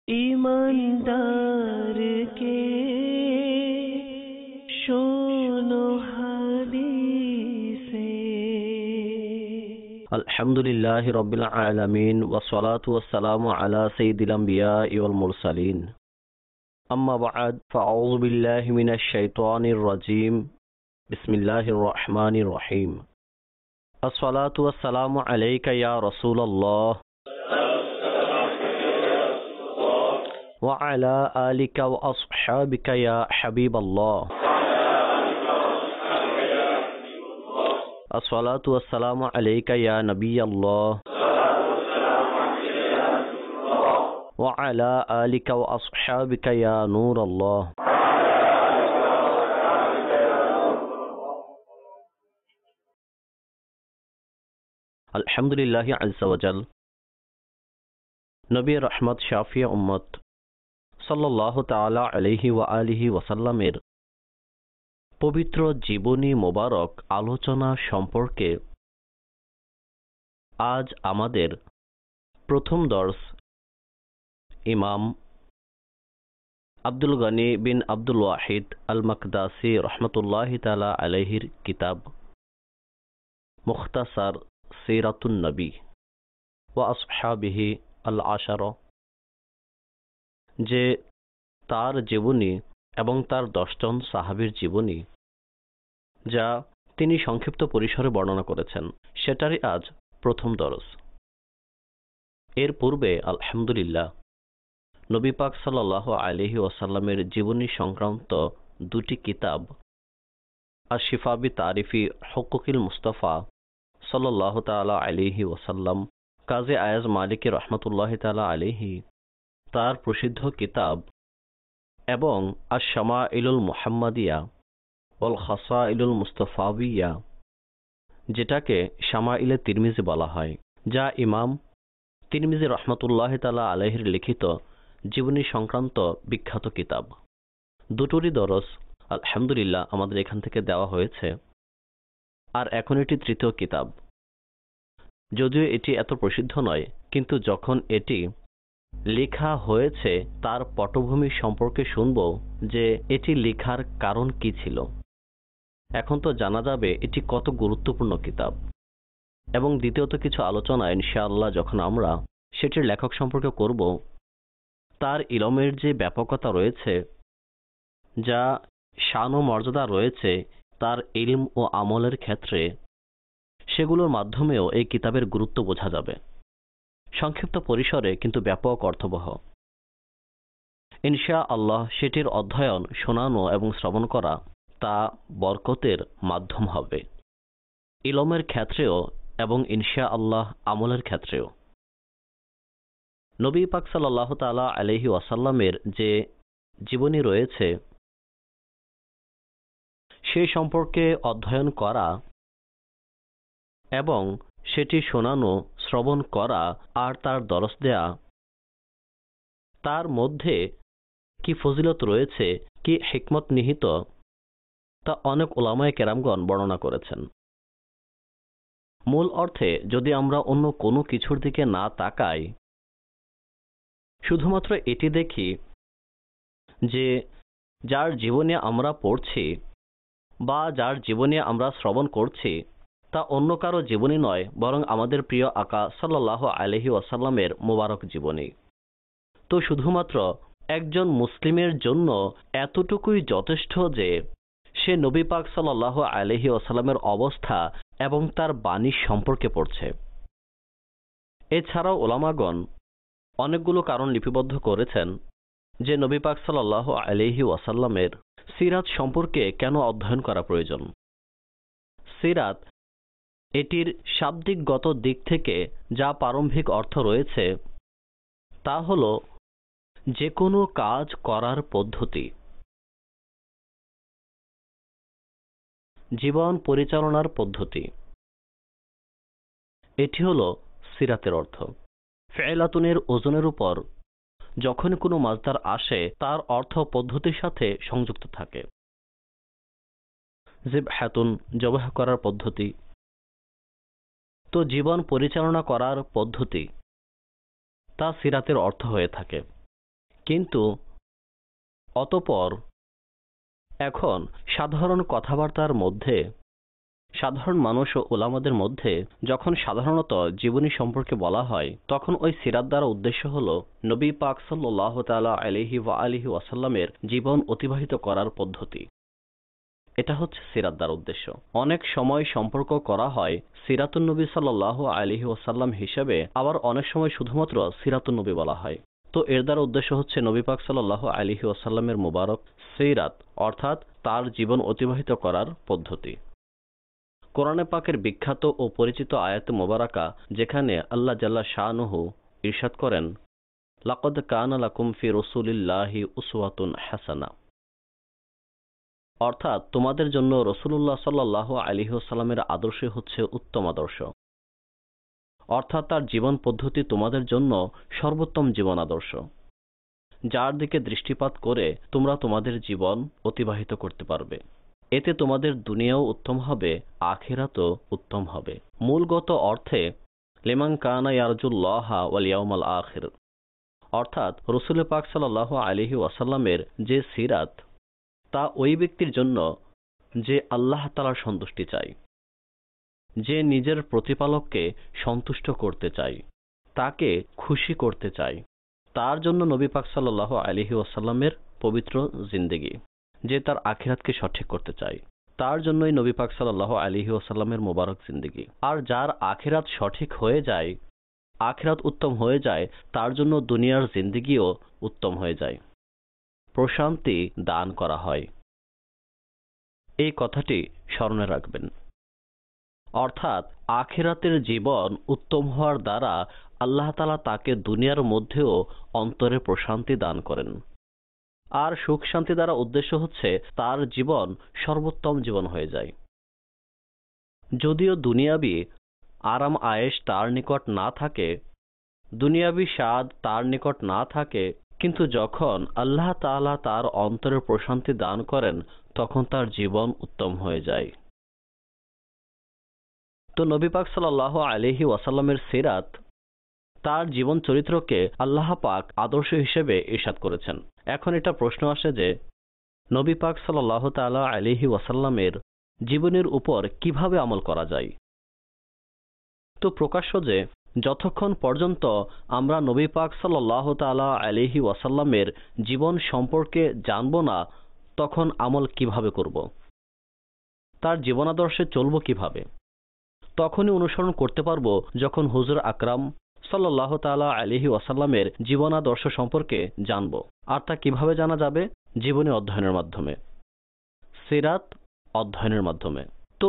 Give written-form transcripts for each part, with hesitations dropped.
ईमानदार के शोनो हदीसे अल्हम्दुलिल्लाहि रब्बिल आलमीन वस्सलातु वस्सलामु अला सय्यिदिल अंबिया'i वल मुरसलीन अम्मा बअद फअऊज़ु बिल्लाहि मिनश शैतानिर रजीम बिस्मिल्लाहिर रहमानिर रहीम अस्सलातु वस्सलामु अलैका या रसूलल्लाह व अला आलिका व अस्हाबिका या हबीबल्लाह अस्सलातु वस्सलामु अलैका या नबियल्लाह व अला आलिका व अस्हाबिका या नूरल्लाह। अल्हम्दुलिल्लाहि अज़्ज़ा वजल नबी रहमत शाफी उम्मत सल्लल्लाहु ताला अलैहि व आलिहि वसल्लामेर पवित्र जीवनी मोबारक आलोचना सम्पर्के आज आमादेर प्रथम दर्स इमाम अब्दुल गनी बिन अब्दुल वाहिद अल मकदासी रहमतुल्लाहि ताला अलैहिर किताब मुख्तसर सीरतुन नबी व अस्हाबिहि अल आशारा जे तार जीवनी এবং তার 10 জন সাহাবীর জীবনী যা তিনি সংক্ষিপ্ত পরিসরে বর্ণনা করেছেন সেটারই আজ প্রথম দরস। এর পূর্বে আলহামদুলিল্লাহ নবী পাক সাল্লাল্লাহু আলাইহি ওয়াসাল্লামের জীবনী সংক্রান্ত দুটি কিতাব আশ-শিফা বি তারিফি হুকুকিল মুস্তাফা সাল্লাল্লাহু তাআলা আলাইহি ওয়াসাল্লাম কাজী আয়াজ মালিকি রাহমাতুল্লাহি তাআলা আলাইহি তার প্রসিদ্ধ কিতাব এবং আশ-শামাইলুল মুহাম্মাদিয়া ওয়াল খাসাইলুল মুস্তাফাবিয়া যেটাকে শামাইলে তিরমিজি বলা হয়, যা ইমাম তিরমিজি রাহমাতুল্লাহি তাআলা আলাইহির লিখিত জীবনী সংক্রান্ত বিখ্যাত কিতাব। দুটোরই দরস আলহামদুলিল্লাহ আমাদের এখান থেকে দেওয়া হয়েছে। আর এখন এটি তৃতীয় কিতাব। যদিও এটি এত প্রসিদ্ধ নয়, কিন্তু যখন এটি লেখা হয়েছে তার পটভূমি সম্পর্কে শুনব যে এটি লেখার কারণ কি ছিল। এখন তো জানা যাবে এটি কত গুরুত্বপূর্ণ কিতাব। এবং দ্বিতীয়ত কিছু আলোচনা ইনশাআল্লাহ যখন আমরা সেটির লেখক সম্পর্কে করব, তার ইলমের যে ব্যাপকতা রয়েছে, যা শান ও মর্যাদা রয়েছে তার ইলম ও আমলের ক্ষেত্রে, সেগুলোর মাধ্যমেও এই কিতাবের গুরুত্ব বোঝা যাবে। সংক্ষিপ্ত পরিসরে কিন্তু ব্যাপক অর্থবহ। ইনশাআল্লাহ সেটির অধ্যয়ন, শোনানো এবং শ্রবণ করা তা বরকতের মাধ্যম হবে, ইলমের ক্ষেত্রেও এবং ইনশাআল্লাহ আমলের ক্ষেত্রেও। নবী পাক সাল্লাল্লাহু তাআলা আলাইহি ওয়াসাল্লামের যে জীবনী রয়েছে সে সম্পর্কে অধ্যয়ন করা এবং সেটি শোনানো, শ্রবণ করা আর তার দরস দেয়া, তার মধ্যে কি ফজিলত রয়েছে, কি হিকমত নিহিত, তা অনেক উলামায়ে কেরামগণ বর্ণনা করেছেন। মূল অর্থে যদি আমরা অন্য কোনো কিছুর দিকে না তাকাই, শুধুমাত্র এটি দেখি যে যার জীবনে আমরা পড়ছি বা যার জীবনে আমরা শ্রবণ করছি তা অন্য কারো জীবনী নয়, বরং আমাদের প্রিয় আকা সাল্লাল্লাহু আলাইহি ওয়াসাল্লামের মোবারক জীবনী, তো শুধুমাত্র একজন মুসলিমের জন্য এতটুকুই যথেষ্ট যে সে নবী পাক সাল্লাল্লাহু আলাইহি ওয়াসাল্লামের অবস্থা এবং তার বাণী সম্পর্কে পড়ছে। এছাড়াও উলামাগণ অনেকগুলো কারণ লিপিবদ্ধ করেছেন যে নবী পাক সাল্লাল্লাহু আলাইহি ওয়াসাল্লামের সিরাত সম্পর্কে কেন অধ্যয়ন করা প্রয়োজন। সিরাত এটির শাব্দিকগত দিক থেকে যা প্রারম্ভিক অর্থ রয়েছে তা হল যে কোনো কাজ করার পদ্ধতি, জীবন পরিচালনার পদ্ধতি। এটি হল সিরাতের অর্থ। ফেলাতুনের ওজনের উপর যখন কোনো মাজদার আসে তার অর্থ পদ্ধতির সাথে সংযুক্ত থাকে। জিবহাতুন জবাহ করার পদ্ধতি, তো জীবন পরিচালনা করার পদ্ধতি তা সিরাতের অর্থ হয়ে থাকে। কিন্তু অতঃপর এখন সাধারণ কথাবার্তার মধ্যে, সাধারণ মানুষ ও ওলামাদের মধ্যে যখন সাধারণত জীবনী সম্পর্কে বলা হয়, তখন ওই সিরাত দ্বারা উদ্দেশ্য হল নবী পাক সাল্লাল্লাহু তাআলা আলাইহি ওয়া আলিহি ওয়াসাল্লামের জীবন অতিবাহিত করার পদ্ধতি। এটা হচ্ছে সিরাত দ্বারা উদ্দেশ্য। অনেক সময় সম্পর্ক করা হয় সিরাতুন নবী সাল্লাল্লাহু আলাইহি ওয়াসাল্লাম হিসেবে, আবার অনেক সময় শুধুমাত্র সিরাতুন নবী বলা হয়। তো এর দ্বারা উদ্দেশ্য হচ্ছে নবী পাক সাল্লাল্লাহু আলাইহি ওয়াসাল্লামের মুবারক সিরাত, অর্থাৎ তার জীবন অতিবাহিত করার পদ্ধতি। কোরআনে পাকের বিখ্যাত ও পরিচিত আয়াতে মোবারকা, যেখানে আল্লাহ জাল্লা শানুহু ইরশাদ করেন, লাকদ কানা লাকুম ফি রাসূলিল্লাহি উসওয়াতুন হাসানা, অর্থাৎ তোমাদের জন্য রাসূলুল্লাহ সাল্লাল্লাহু আলাইহি ওয়াসাল্লামের আদর্শ হচ্ছে উত্তম আদর্শ, অর্থাৎ তার জীবন পদ্ধতি তোমাদের জন্য সর্বোত্তম জীবন আদর্শ, যার দিকে দৃষ্টিপাত করে তোমরা তোমাদের জীবন অতিবাহিত করতে পারবে। এতে তোমাদের দুনিয়াও উত্তম হবে, আখিরাতও উত্তম হবে। মূলগত অর্থে লিমান কানা ইয়ারজুল্লাহা ওয়াল ইয়াউমাল আখির, অর্থাৎ রাসূল পাক সাল্লাল্লাহু আলাইহি ওয়াসাল্লামের যে সিরাত, তা ওই ব্যক্তির জন্য যে আল্লাহ তাআলার সন্তুষ্টি চায়, যে নিজের প্রতিপালককে সন্তুষ্ট করতে চায়, তাকে খুশি করতে চায়, তার জন্য নবী পাক সাল্লাল্লাহু আলাইহি ওয়াসাল্লামের পবিত্র জিন্দেগি, যে তার আখিরাতকে সঠিক করতে চায়, তার জন্যই নবী পাক সাল্লাল্লাহু আলাইহি ওয়াসাল্লামের মোবারক জিন্দেগি। আর যার আখিরাত সঠিক হয়ে যায়, আখিরাত উত্তম হয়ে যায়, তার জন্য দুনিয়ার জিন্দেগিও উত্তম হয়ে যায়, প্রশান্তি দান করা হয়। এই কথাটি স্মরণে রাখবেন। অর্থাৎ আখিরাতের জীবন উত্তম হওয়ার দ্বারা আল্লাহ তাআলা তাকে দুনিয়ার মধ্যেও অন্তরে প্রশান্তি দান করেন। আর সুখ শান্তি দ্বারা উদ্দেশ্য হচ্ছে তার জীবন সর্বোত্তম জীবন হয়ে যায়। যদিও দুনিয়াবি আরাম আয়েশ তার নিকট না থাকে, দুনিয়াবি স্বাদ তার নিকট না থাকে, কিন্তু যখন আল্লাহ তাআলা তার অন্তরে প্রশান্তি দান করেন, তখন তার জীবন উত্তম হয়ে যায়। তো নবী পাক সাল্লাল্লাহু আলাইহি ওয়াসাল্লামের সিরাত, তার জীবন চরিত্রকে আল্লাহ পাক আদর্শ হিসেবে ইরশাদ করেছেন। এখন এটা প্রশ্ন আসে যে নবী পাক সাল্লাল্লাহু তাআলা আলাইহি ওয়াসাল্লামের জীবনের উপর কিভাবে আমল করা যায়। তো প্রকাশ্য যে যতক্ষণ পর্যন্ত আমরা নবী পাক সাল্লাল্লাহু তাআলা আলাইহি ওয়াসাল্লামের জীবন সম্পর্কে জানব না, তখন আমল কিভাবে করব, তার জীবনাদর্শে চলব কিভাবে, তখনই অনুসরণ করতে পারবো যখন হুজুর আকরাম সাল্লাল্লাহু তাআলা আলাইহি ওয়াসাল্লামের জীবনাদর্শ সম্পর্কে জানব। আর তা কিভাবে জানা যাবে? জীবনী অধ্যয়নের মাধ্যমে, সিরাত অধ্যয়নের মাধ্যমে। তো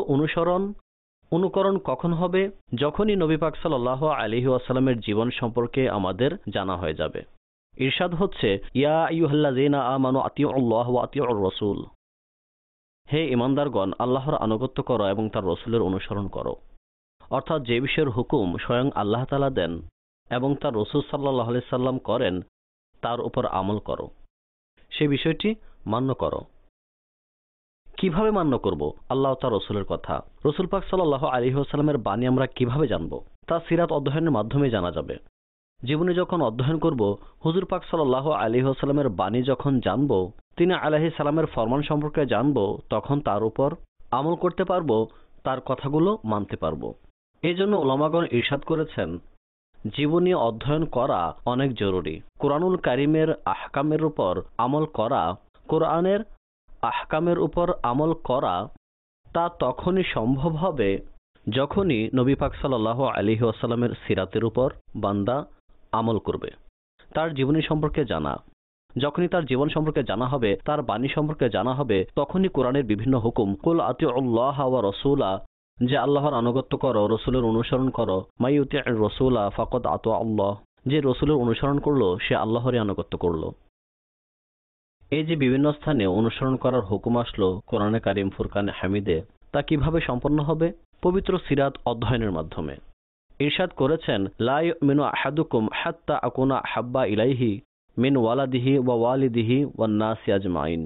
অনুকরণ কখন হবে? যখনই নবী পাক সাল্লাল্লাহু আলাইহি ওয়াসাল্লামের জীবন সম্পর্কে আমাদের জানা হয়ে যাবে। ইরশাদ হচ্ছে, ইয়া আইয়ুহাল্লাযীনা আমানু আতিউল্লাহ ওয়া আতিউর রাসূল, হে ঈমানদারগণ, আল্লাহর আনুগত্য করো এবং তার রাসূলের অনুসরণ করো। অর্থাৎ যে বিষয়ের হুকুম স্বয়ং আল্লাহ তাআলা দেন এবং তার রাসূল সাল্লাল্লাহু আলাইহি সাল্লাম করেন, তার উপর আমল করো, সেই বিষয়টি মান্য করো। কিভাবে মান্য করব? আল্লাহ তার রাসূলের কথা, রাসূল পাক সাল্লাল্লাহু আলাইহি ওয়াসাল্লামের বাণী আমরা কিভাবে জানব? তা সিরাত অধ্যয়নের মাধ্যমে জানা যাবে। জীবনে যখন অধ্যয়ন করব, হুজুর পাক সাল্লাল্লাহু আলাইহি ওয়াসাল্লামের বাণী যখন জানব, তিনি আলাইহিস সালামের ফরমান সম্পর্কে জানব, তখন তার উপর আমল করতে পারব, তার কথাগুলো মানতে পারব। এই জন্য উলামাগণ ইরশাদ করেছেন, জীবনী অধ্যয়ন করা অনেক জরুরি। কোরআনুল কারীমের আহকামের উপর আমল করা, কোরআনের আহকামের উপর আমল করা, তা তখনই সম্ভব হবে যখনই নবী পাক সাল্লাল্লাহু আলাইহি ওয়াসাল্লামের সিরাতের উপর বান্দা আমল করবে। তার জীবনী সম্পর্কে জানা, যখনই তার জীবন সম্পর্কে জানা হবে, তার বাণী সম্পর্কে জানা হবে, তখনই কোরআনের বিভিন্ন হুকুম, কুল আতিউল্লাহ ওয়া রাসূলা, যে আল্লাহর আনুগত্য করো, রাসূলের অনুসরণ করো, মাই ইউতি'র রাসূলা ফাকাদ আতা আল্লাহ, যে রাসূলের অনুসরণ করলো সে আল্লাহরই আনুগত্য করলো। এই যে বিভিন্ন স্থানে অনুসরণ করার হুকুম আসলো কোরআনে কারীম ফুরকানে হামিদে, তা কিভাবে সম্পন্ন হবে? পবিত্র সিরাত অধ্যয়নের মাধ্যমে। ইরশাদ করেছেন, লা ইউমিনু আহাদুকুম হাত্তা আকুনা হাব্বা ইলাইহি মিন ওয়ালাদিহি ওয়া ওয়ালিদিহি ওয়ান নাসি আজমাইন,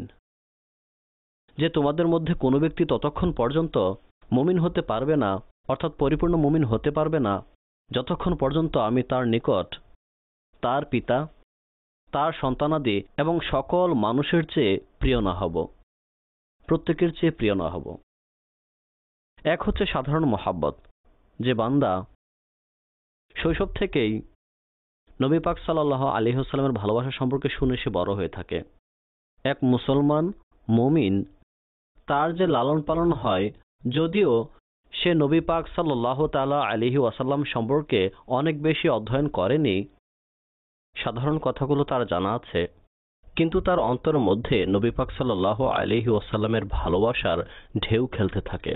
যে তোমাদের মধ্যে কোনো ব্যক্তি ততক্ষণ পর্যন্ত মুমিন হতে পারবে না, অর্থাৎ পরিপূর্ণ মুমিন হতে পারবে না, যতক্ষণ পর্যন্ত আমি তার নিকট, তার পিতা, তার সন্তানাদি এবং সকল মানুষের চেয়ে প্রিয় না হব, প্রত্যেকের চেয়ে প্রিয় না হব। এক হচ্ছে সাধারণ মহাব্বত, যে বান্দা শৈশব থেকেই নবী পাক সাল্লাল্লাহু আলাইহি ওয়াসাল্লামের ভালোবাসা সম্পর্কে শুনে সে বড় হয়ে থাকে। এক মুসলমান মুমিন তার যে লালন পালন হয়, যদিও সে নবী পাক সাল্লাল্লাহু তাআলা আলাইহি ওয়াসাল্লাম সম্পর্কে অনেক বেশি অধ্যয়ন করেনি, সাধারণ কথাগুলো তার জানা আছে, কিন্তু তার অন্তরের মধ্যে নবী পাক সাল্লাল্লাহু আলাইহি ওয়াসাল্লামের ভালোবাসার ঢেউ খেলতে থাকে।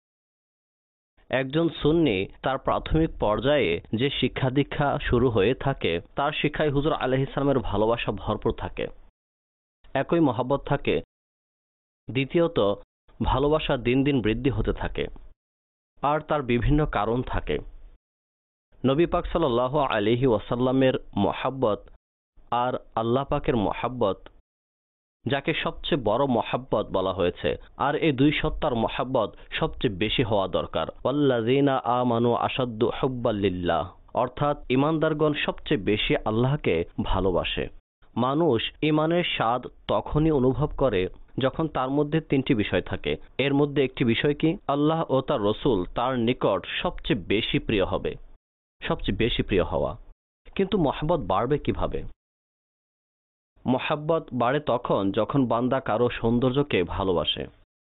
একজন সুন্নি তার প্রাথমিক পর্যায়ে যে শিক্ষা দীক্ষা শুরু হয়ে থাকে, তার শিক্ষায় হুজুর আলাইহিস সালামের ভালোবাসা ভরপুর থাকে, একই মহব্বত থাকে। দ্বিতীয়ত, ভালোবাসা দিন দিন বৃদ্ধি হতে থাকে, আর তার বিভিন্ন কারণ থাকে। নবী পাক সাল্লাল্লাহু আলাইহি ওয়াসাল্লামের মহাব্বত আর আল্লাহ পাকের মহাব্বত, যাকে সবচেয়ে বড় মহাব্বত বলা হয়েছে, আর এই দুই সত্তার মহাব্বত সবচেয়ে বেশি হওয়া দরকার। ওয়াল্লাযীনা আমানু আশাদ্দু হুব্বাল লিল্লাহ, অর্থাৎ ঈমানদারগণ সবচেয়ে বেশি আল্লাহকে ভালোবাসে। মানুষ ঈমানের স্বাদ তখনই অনুভব করে যখন তার মধ্যে তিনটি বিষয় থাকে। এর মধ্যে একটি বিষয় কি? আল্লাহ ও তার রসূল তার নিকট সবচেয়ে বেশি প্রিয় হবে, সবচেয়ে বেশি প্রিয় হওয়া। কিন্তু মহাব্বত বাড়বে কিভাবে? মহাব্বত বাড়ে তখন যখন বান্দা কারো সৌন্দর্যকে ভালোবাসে।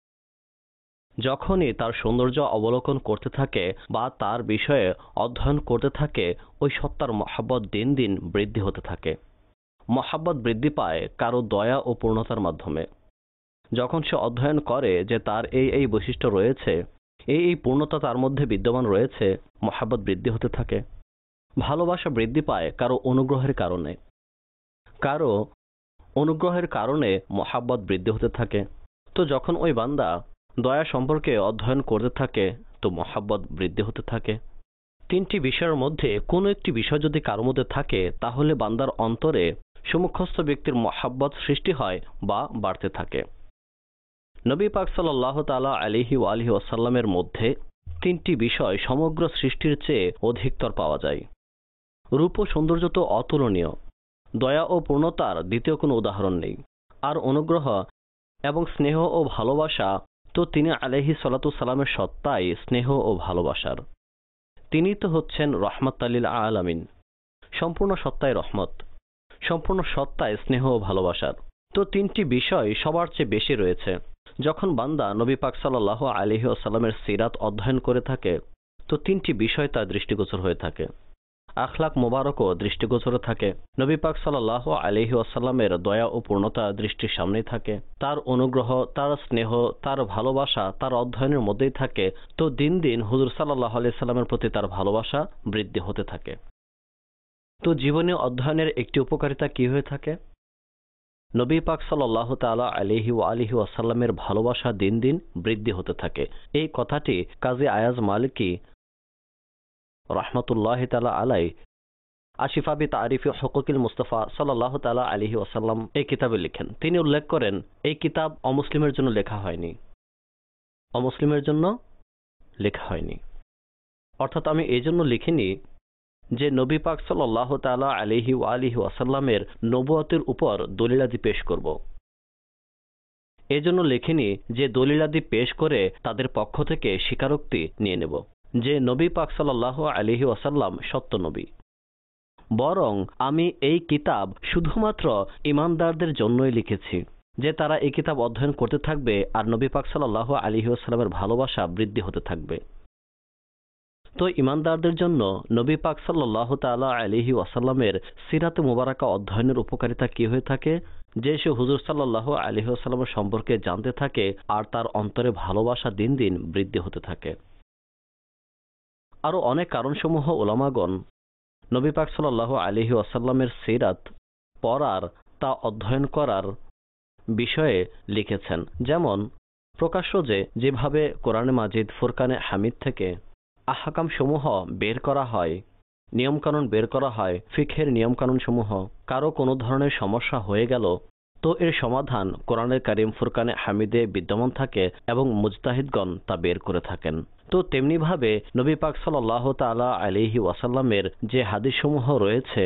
যখনই তার সৌন্দর্য অবলোকন করতে থাকে বা তার বিষয়ে অধ্যয়ন করতে থাকে, ওই সত্তার মহাব্বত দিন দিন বৃদ্ধি হতে থাকে। মহাব্বত বৃদ্ধি পায় কারো দয়া ও পূর্ণতার মাধ্যমে। যখন সে অধ্যয়ন করে যে তার এই বৈশিষ্ট্য রয়েছে, এই পূর্ণতা তার মধ্যে বিদ্যমান রয়েছে, মহাব্বত বৃদ্ধি হতে থাকে। ভালোবাসা বৃদ্ধি পায় কারো অনুগ্রহের কারণে। কারো অনুগ্রহের কারণে মহাব্বত বৃদ্ধি হতে থাকে। তো যখন ওই বান্দা দয়া সম্পর্কে অধ্যয়ন করতে থাকে, তো মহাব্বত বৃদ্ধি হতে থাকে। তিনটি বিষয়ের মধ্যে কোনো একটি বিষয় যদি কারো মধ্যে থাকে, তাহলে বান্দার অন্তরে সম্মুখস্থ ব্যক্তির মহাব্বত সৃষ্টি হয় বা বাড়তে থাকে। নবী পাক সাল্লাল্লাহু তাআলা আলাইহি ওয়াসাল্লামের মধ্যে তিনটি বিষয় সমগ্র সৃষ্টির চেয়ে অধিকতর পাওয়া যায়। রূপ ও সৌন্দর্য তো অতুলনীয়, দয়া ও পূর্ণতার দ্বিতীয় কোনো উদাহরণ নেই। আর অনুগ্রহ এবং স্নেহ ও ভালোবাসা তো তিনি আলাইহিস সালাতু সালামের সত্তাই স্নেহ ও ভালোবাসার। তিনি তো হচ্ছেন রহমাত লিল আলামিন, সম্পূর্ণ সত্তায় রহমত, সম্পূর্ণ সত্তায় স্নেহ ও ভালোবাসার। তো তিনটি বিষয় সবার চেয়ে বেশি রয়েছে। যখন বান্দা নবী পাক সাল্লাল্লাহু আলাইহি ওয়াসাল্লামের সিরাত অধ্যয়ন করে থাকে, তো তিনটি বিষয় তার দৃষ্টিগোচর হয়ে থাকে। আখলাক মোবারকও দৃষ্টিগোচর থাকে। নবী পাক সাল্লাল্লাহু আলাইহি ওয়াসাল্লামের দয়া ও পূর্ণতা দৃষ্টির সামনেই থাকে। তার অনুগ্রহ, তার স্নেহ, তার ভালোবাসা তার অধ্যয়নের মধ্যেই থাকে। তো দিন দিন হুজুর সাল্লাল্লাহু আলাইহি সাল্লামের প্রতি তার ভালোবাসা বৃদ্ধি হতে থাকে। তো জীবনে অধ্যয়নের একটি উপকারিতা কি হয়ে থাকে? নবী পাক সাল্লাল্লাহু তাআলা আলাইহি ওয়াসাল্লামের ভালোবাসা দিন দিন বৃদ্ধি হতে থাকে। এই কথাটি কাজী আয়াজ মালিকি রাহমাতুল্লাহি তাআলা আলাইহি আশিফা বি তারিফি হুকুকিল মুস্তাফা সাল্লাল্লাহু তাআলা আলাইহি ওয়াসাল্লাম এই কিতাবে লিখেন। তিনি উল্লেখ করেন, এই কিতাব অমুসলিমের জন্য লেখা হয়নি, অমুসলিমের জন্য লেখা হয়নি। অর্থাৎ আমি এই জন্য লিখিনি যে নবী পাক সাল্লাল্লাহু তাআলা আলাইহি ওয়াসাল্লামের নবুয়তের উপর দলিলাদি পেশ করব। এজন্য লিখিনি যে দলিলাদি পেশ করে তাদের পক্ষ থেকে স্বীকারোক্তি নিয়ে নেব যে নবী পাক সাল্লাল্লাহু আলাইহি ওয়াসাল্লাম সত্য নবী। বরং আমি এই কিতাব শুধুমাত্র ঈমানদারদের জন্যই লিখেছি, যে তারা এই কিতাব অধ্যয়ন করতে থাকবে আর নবী পাক সাল্লাল্লাহু আলাইহি ওয়াসাল্লামের ভালোবাসা বৃদ্ধি হতে থাকবে। তো ঈমানদারদের জন্য নবী পাক সাল্লাল্লাহু তাআলা আলাইহি ওয়াসাল্লামের সিরাতে মুবারাকা অধ্যয়নের উপকারিতা কি হয়ে থাকে? যে সে হুজুর সাল্লাল্লাহু আলাইহি ওয়াসাল্লামের সম্পর্কে জানতে থাকে আর তার অন্তরে ভালোবাসা দিন দিন বৃদ্ধি হতে থাকে। আরও অনেক কারণসমূহ উলামাগণ নবী পাক সাল্লাল্লাহু আলাইহি ওয়াসাল্লামের সিরাত পড়ার, তা অধ্যয়ন করার বিষয়ে লিখেছেন। যেমন প্রকাশ্য যেভাবে কোরআনে মাজিদ ফুরকানে হামিদ থেকে আহকাম সমূহ বের করা হয়, নিয়মকানুন বের করা হয়, ফিকহের নিয়মকানুন সমূহ, কারো কোনো ধরনের সমস্যা হয়ে গেল, তো এর সমাধান কোরআনের কারীম ফুরকানে হামিদে বিদ্যমান থাকে এবং মুজতাহিদগণ তা বের করে থাকেন। তো তেমনিভাবে নবী পাক সাল্লাল্লাহু তাআলা আলাইহি ওয়াসাল্লামের যে হাদিসসমূহ রয়েছে,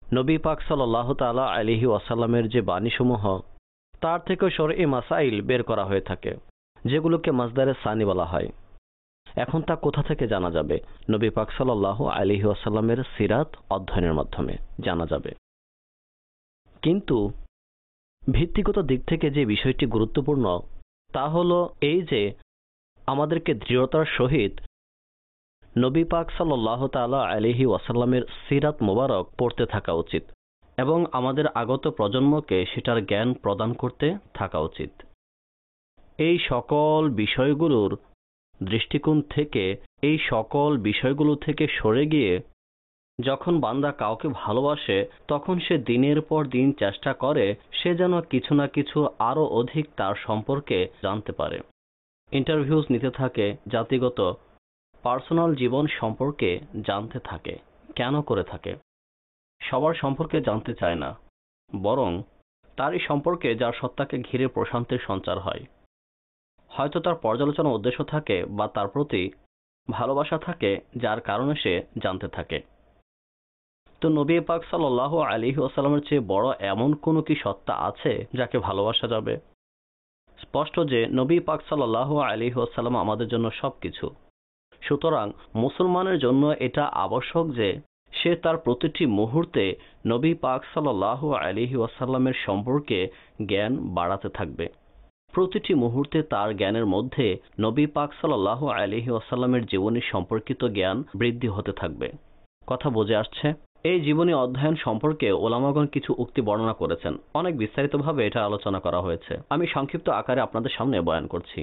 নবী পাক সাল্লাল্লাহু তাআলা আলাইহি ওয়াসাল্লামের যে বাণীসমূহ তার থেকে শরঈ মাসাইল বের করা হয়ে থাকে, যেগুলোকে মাসদারে সানি বলা হয়। এখন তা কোথা থেকে জানা যাবে? নবী পাক সাল্লাল্লাহু আলাইহি ওয়াসাল্লামের সিরাত অধ্যয়নের মাধ্যমে জানা যাবে। কিন্তু ভিত্তিগত দিক থেকে যে বিষয়টি গুরুত্বপূর্ণ তা হলো এই যে আমাদেরকে দৃঢ়তার সহিত নবী পাক সাল্লাল্লাহু তাআলা আলাইহি ওয়াসাল্লামের সিরাত মোবারক পড়তে থাকা উচিত এবং আমাদের আগত প্রজন্মকে সেটার জ্ঞান প্রদান করতে থাকা উচিত। এই সকল বিষয়গুলোর দৃষ্টিকোণ থেকে, এই সকল বিষয়গুলো থেকে সরে গিয়ে যখন বান্দা কাউকে ভালোবাসে তখন সে দিনের পর দিন চেষ্টা করে সে যেন কিছু না কিছু আরও অধিক তার সম্পর্কে জানতে পারে। ইন্টারভিউজ নিতে থাকে, জাতিগত পার্সোনাল জীবন সম্পর্কে জানতে থাকে। কেন করে থাকে? সবার সম্পর্কে জানতে চায় না, বরং তারই সম্পর্কে যার সত্তাকে ঘিরে প্রশান্তির সঞ্চার হয়। হয়তো তার পর্যালোচনা উদ্দেশ্য থাকে বা তার প্রতি ভালোবাসা থাকে, যার কারণে সে জানতে থাকে। তো নবী পাক সাল্লাল্লাহু আলাইহি ওয়াসাল্লামের চেয়ে বড় এমন কোনো কি সত্তা আছে যাকে ভালোবাসা যাবে? স্পষ্ট যে নবী পাক সাল্লাল্লাহু আলাইহি ওয়াসাল্লাম আমাদের জন্য সবকিছু। সুতরাং মুসলমানের জন্য এটা আবশ্যক যে সে তার প্রতিটি মুহূর্তে নবী পাক সাল্লাল্লাহু আলাইহি ওয়াসাল্লামের সম্পর্কে জ্ঞান বাড়াতে থাকবে। প্রতিটি মুহূর্তে তার জ্ঞানের মধ্যে নবী পাক সাল্লাল্লাহু আলাইহি ওয়াসাল্লামের জীবনী সম্পর্কিত জ্ঞান বৃদ্ধি হতে থাকবে। কথা বুঝে আসছে? এই জীবনী অধ্যয়ন সম্পর্কে ওলামাগণ কিছু উক্তি বর্ণনা করেছেন। অনেক বিস্তারিতভাবে এটা আলোচনা করা হয়েছে। আমি সংক্ষিপ্ত আকারে আপনাদের সামনে বয়ান করছি।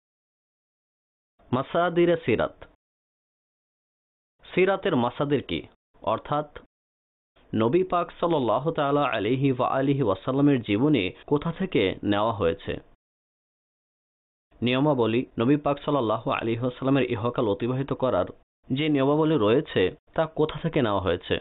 মাসাদিরে সিরাত। সিরাতের মাসাদির কি? অর্থাৎ নবী পাক সাল্লাল্লাহু তাআলা আলাইহি ওয়া আলিহি ওয়াসাল্লামের জীবনী কোথা থেকে নেওয়া হয়েছে। নিয়মাবলী, নবী পাক সাল্লাল্লাহু আলাইহি ওয়াসাল্লামের ইহকাল অতিবাহিত করার যে নিয়মাবলী রয়েছে তা কোথা থেকে নেওয়া হয়েছে।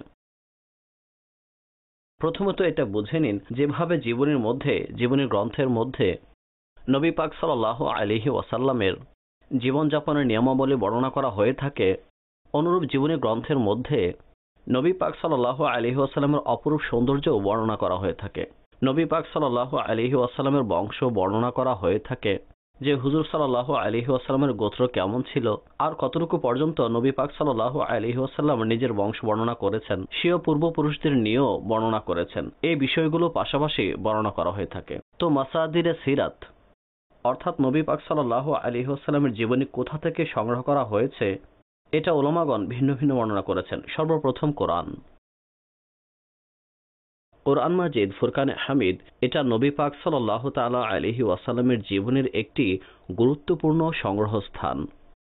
প্রথমত এটা বুঝে নিন, যেভাবে জীবনী গ্রন্থের মধ্যে নবী পাক সাল্লাল্লাহু আলাইহি ওয়াসাল্লামের জীবনযাপনের নিয়মাবলী বর্ণনা করা হয়ে থাকে, অনুরূপ জীবনী গ্রন্থের মধ্যে নবী পাক সাল্লাল্লাহু আলাইহি ওয়াসাল্লামের অপরূপ সৌন্দর্যও বর্ণনা করা হয়ে থাকে। নবী পাক সাল্লাল্লাহু আলাইহি ওয়াসাল্লামের বংশ বর্ণনা করা হয়ে থাকে, যে হুজুর সাল্লাল্লাহু আলাইহি ওয়াসাল্লামের গোত্র কেমন ছিল আর কতটুকু পর্যন্ত নবী পাক সাল্লাল্লাহু আলাইহি ওয়াসাল্লাম নিজের বংশ বর্ণনা করেছেন, স্বীয় পূর্বপুরুষদের নিয়েও বর্ণনা করেছেন। এই বিষয়গুলো পাশাপাশি বর্ণনা করা হয়ে থাকে। তো মাসাদিরে সিরাত অর্থাৎ নবী পাক সাল্লাল্লাহু আলাইহি ওয়াসাল্লামের জীবনী কোথা থেকে সংগ্রহ করা হয়েছে, এটা উলামাগণ ভিন্ন ভিন্ন বর্ণনা করেছেন। সর্বপ্রথম কোরআন মাজিদ, ফুরকানে হামিদ, এটা নবী পাক সাল্লাল্লাহু তাআলা আলাইহি ওয়াসাল্লামের জীবনের একটি গুরুত্বপূর্ণ সংগ্রহস্থান।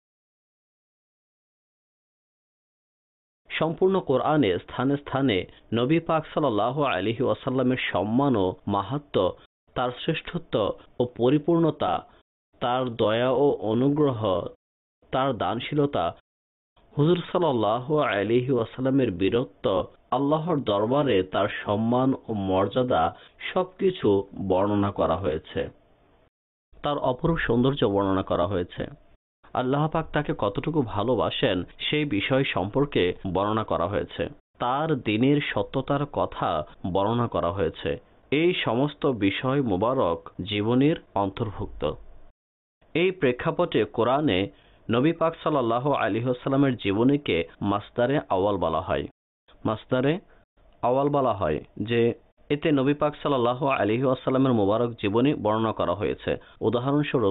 সম্পূর্ণ কোরআনে স্থানে স্থানে নবী পাক সাল্লাল্লাহু আলাইহি ওয়াসাল্লামের সম্মান ও মাহাত্ম্য, তার শ্রেষ্ঠত্ব ও পরিপূর্ণতা, তার দয়া ও অনুগ্রহ, তার দানশীলতা, হুজুর সাল্লাল্লাহু আলাইহি ওয়াসাল্লামের বীরত্ব, আল্লাহর দরবারে তার সম্মান ও মর্যাদা সবকিছু বর্ণনা করা হয়েছে। তার অপরূপ সৌন্দর্য বর্ণনা করা হয়েছে। আল্লাহ পাক তাকে কতটুকু ভালোবাসেন সেই বিষয় সম্পর্কে বর্ণনা করা হয়েছে। তার দ্বীনের সত্যতার কথা বর্ণনা করা হয়েছে। এই সমস্ত বিষয় মোবারক জীবনের অন্তর্ভুক্ত। এই প্রেক্ষাপটে কোরআনে নবী পাক সাল্লাল্লাহু আলাইহি ওয়াসাল্লামের জীবনীকে মাসদারে আওয়াল বলা হয়। মাসদারে আওয়াল বলা হয় যে এতে নবী পাক সাল্লাল্লাহু আলাইহি ওয়াসাল্লামের মোবারক জীবনী বর্ণনা করা হয়েছে। উদাহরণস্বরূপ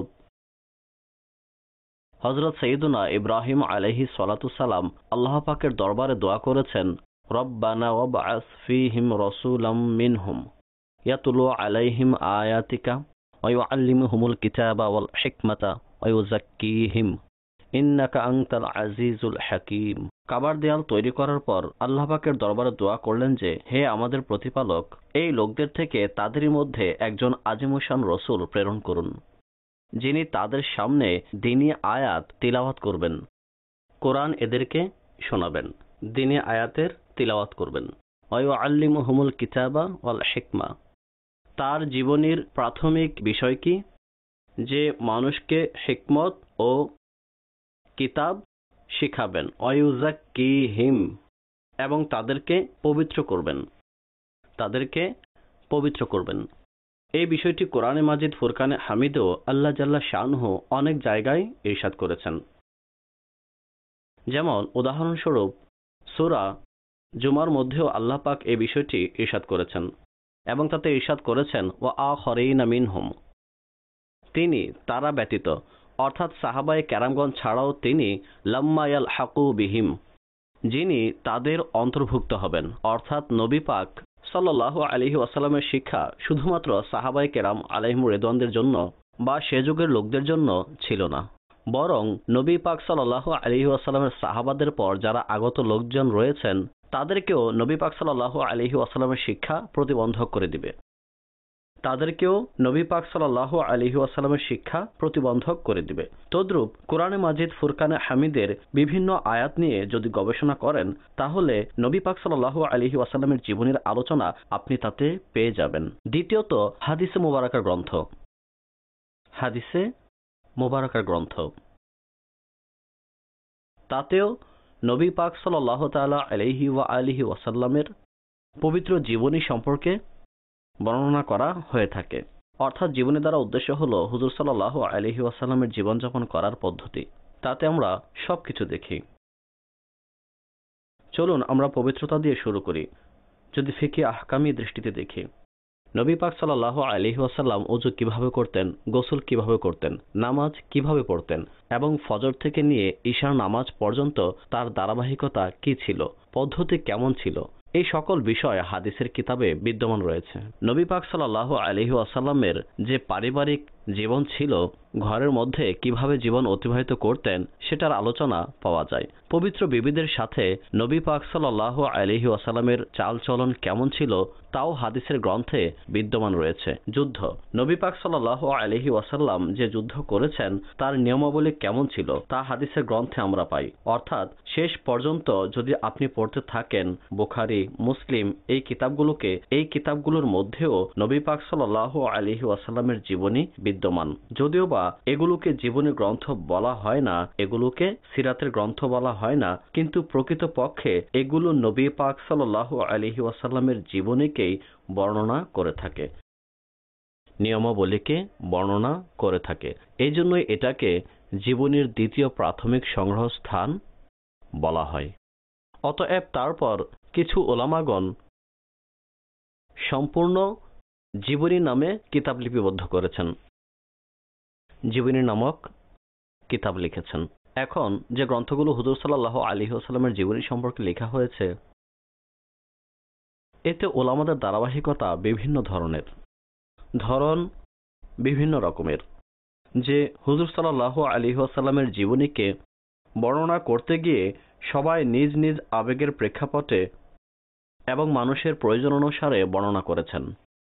হযরত সাইয়্যিদুনা ইব্রাহিম আলাইহিস সালাতু সালাম আল্লাহ পাকের দরবারে দোয়া করেছেন, রব্বানা ওয়াবআস ফীহিম রাসূলাম মিনহুম ইয়াতলু আলাইহিম আয়াতিকা ওয়া ইউআল্লিমুহুমুল কিতাবা ওয়াল হিকমাতা ওয়া ইউযাক্কিহিম ইন্নাকা আনতাল আজিজুল হাকীম। কাবার দেয়াল তৈরি করার পর আল্লাহ পাকের দরবারে দোয়া করলেন যে, হে আমাদের প্রতিপালক, এই লোকদের থেকে তাদেরই মধ্যে একজন আজিমুশান রসূল প্রেরণ করুন, যিনি তাদের সামনে দ্বীনি আয়াত তিলাওয়াত করবেন। কোরআন এদেরকে শোনাবেন, দ্বীনি আয়াতের তিলাওয়াত করবেন। ওয়া ইউআল্লিমুহুমুল কিতাবা ওয়াল হিকমা। তার জীবনীর প্রাথমিক বিষয় কি? যে মানুষকে হিকমত ও কিতাব শিখাবেন। ওয়া ইউযাক্কিহিম, এবং তাদেরকে পবিত্র করবেন। তাদেরকে পবিত্র করবেন। এই বিষয়টি কোরআনে মাজিদ ফুরকানে হামিদও আল্লাহ জাল্লা শানহু অনেক জায়গায় ইরশাদ করেছেন। যেমন উদাহরণস্বরূপ সূরা জুমার মধ্যেও আল্লাহ পাক এই বিষয়টি ইরশাদ করেছেন এবং তাতে ইরশাদ করেছেন ওয়া আখরিনা মিনহুম, তিনি তারা ব্যতীত অর্থাৎ সাহাবায়ে কেরামগণ ছাড়াও তিনি লাম্মা ইয়ালহাকু বিহিম, যিনি তাদের অন্তর্ভুক্ত হবেন। অর্থাৎ নবী পাক সাল্লাল্লাহু আলাইহি ওয়াসাল্লামের শিক্ষা শুধুমাত্র সাহাবায়ে কেরাম আলাইহিম রিদওয়ানদের জন্য বা সে যুগের লোকদের জন্য ছিল না, বরং নবী পাক সাল্লাল্লাহু আলাইহি ওয়াসাল্লামের সাহাবাদের পর যারা আগত লোকজন রয়েছেন তাদেরকেও নবী পাক সাল্লাল্লাহু আলাইহি ওয়াসাল্লামের শিক্ষা প্রতিবন্ধক করে দিবে। তাদেরকেও নবী পাক সাল্লাল্লাহু আলাইহি ওয়াসাল্লামের শিক্ষা প্রতিবন্ধক করে দিবে। তদ্রূপ কোরআনে মাজিদ ফুরকানে হামিদের বিভিন্ন আয়াত নিয়ে যদি গবেষণা করেন তাহলে নবী পাক সাল্লাল্লাহু আলাইহি ওয়াসাল্লামের জীবনের আলোচনা আপনি তাতে পেয়ে যাবেন। দ্বিতীয়ত, হাদিসে মুবারাকার গ্রন্থ। হাদিসে মুবারাকার গ্রন্থ, তাতেও নবী পাক সাল্লাল্লাহু তাআলা আলাইহি ওয়া আলিহি ওয়াসাল্লামের পবিত্র জীবনী সম্পর্কে বর্ণনা করা হয়ে থাকে। অর্থাৎ জীবনী দ্বারা উদ্দেশ্য হলো হুজুর সাল্লাল্লাহু আলাইহি ওয়াসাল্লামের জীবনযাপন করার পদ্ধতি। তাতে আমরা সবকিছু দেখি। চলুন আমরা পবিত্রতা দিয়ে শুরু করি। যদি ফিকহি আহকামি দৃষ্টিতে দেখি, নবী পাক সাল্লাল্লাহু আলাইহি ওয়াসাল্লাম ওযু কিভাবে করতেন, গোসল কিভাবে করতেন, নামাজ কিভাবে পড়তেন এবং ফজর থেকে নিয়ে ঈশার নামাজ পর্যন্ত তার ধারাবাহিকতা কি ছিল, পদ্ধতি কেমন ছিল, এই সকল বিষয় হাদিসের কিতাবে বিদ্যমান রয়েছে। নবী পাক সাল্লাল্লাহু আলাইহি ওয়াসাল্লামের যে পারিবারিক জীবন ছিল, ঘরের মধ্যে কিভাবে জীবন অতিবাহিত করতেন সেটার আলোচনা পাওয়া যায়। পবিত্র বিবিদের সাথে নবী পাক সাল্লাল্লাহু আলাইহি ওয়াসাল্লামের চালচলন কেমন ছিল তাও হাদিসের গ্রন্থে বিদ্যমান রয়েছে। যুদ্ধ, নবী পাক সাল্লাল্লাহু আলাইহি ওয়াসাল্লাম যে যুদ্ধ করেছেন তার নিয়মাবলী কেমন ছিল তা হাদিসের গ্রন্থে আমরা পাই। অর্থাৎ শেষ পর্যন্ত যদি আপনি পড়তে থাকেন বুখারী, মুসলিম এই কিতাবগুলোকে, এই কিতাবগুলোর মধ্যেও নবী পাক সাল্লাল্লাহু আলাইহি ওয়াসাল্লামের জীবনী বিদ্যমান। যদিও বা এগুলোকে জীবনী গ্রন্থ বলা হয় না, এগুলোকে সিরাতের গ্রন্থ বলা হয় না, কিন্তু প্রকৃতপক্ষে এগুলো নবী পাক সাল্লাল্লাহু আলাইহি ওয়াসাল্লামের জীবনীকেই বর্ণনা করে থাকে, নিয়মাবলীকে বর্ণনা করে থাকে। এই জন্যই এটাকে জীবনীর দ্বিতীয় প্রাথমিক সংগ্রহস্থান বলা হয়। অতএব তারপর কিছু ওলামাগণ সম্পূর্ণ জীবনী নামে কিতাব লিপিবদ্ধ করেছেন, জীবনী নামক কিতাব লিখেছেন। এখন যে গ্রন্থগুলো হুজুর সাল্লাল্লাহু আলাইহি ওয়াসাল্লামের জীবনী সম্পর্কে লেখা হয়েছে এতে ওলামাদের ধারাবাহিকতা বিভিন্ন ধরনের, ধরন বিভিন্ন রকমের। যে হুজুর সাল্লাল্লাহু আলাইহি ওয়াসাল্লামের জীবনীকে বর্ণনা করতে গিয়ে সবাই নিজ নিজ আবেগের প্রেক্ষাপটে এবং মানুষের প্রয়োজন অনুসারে বর্ণনা করেছেন।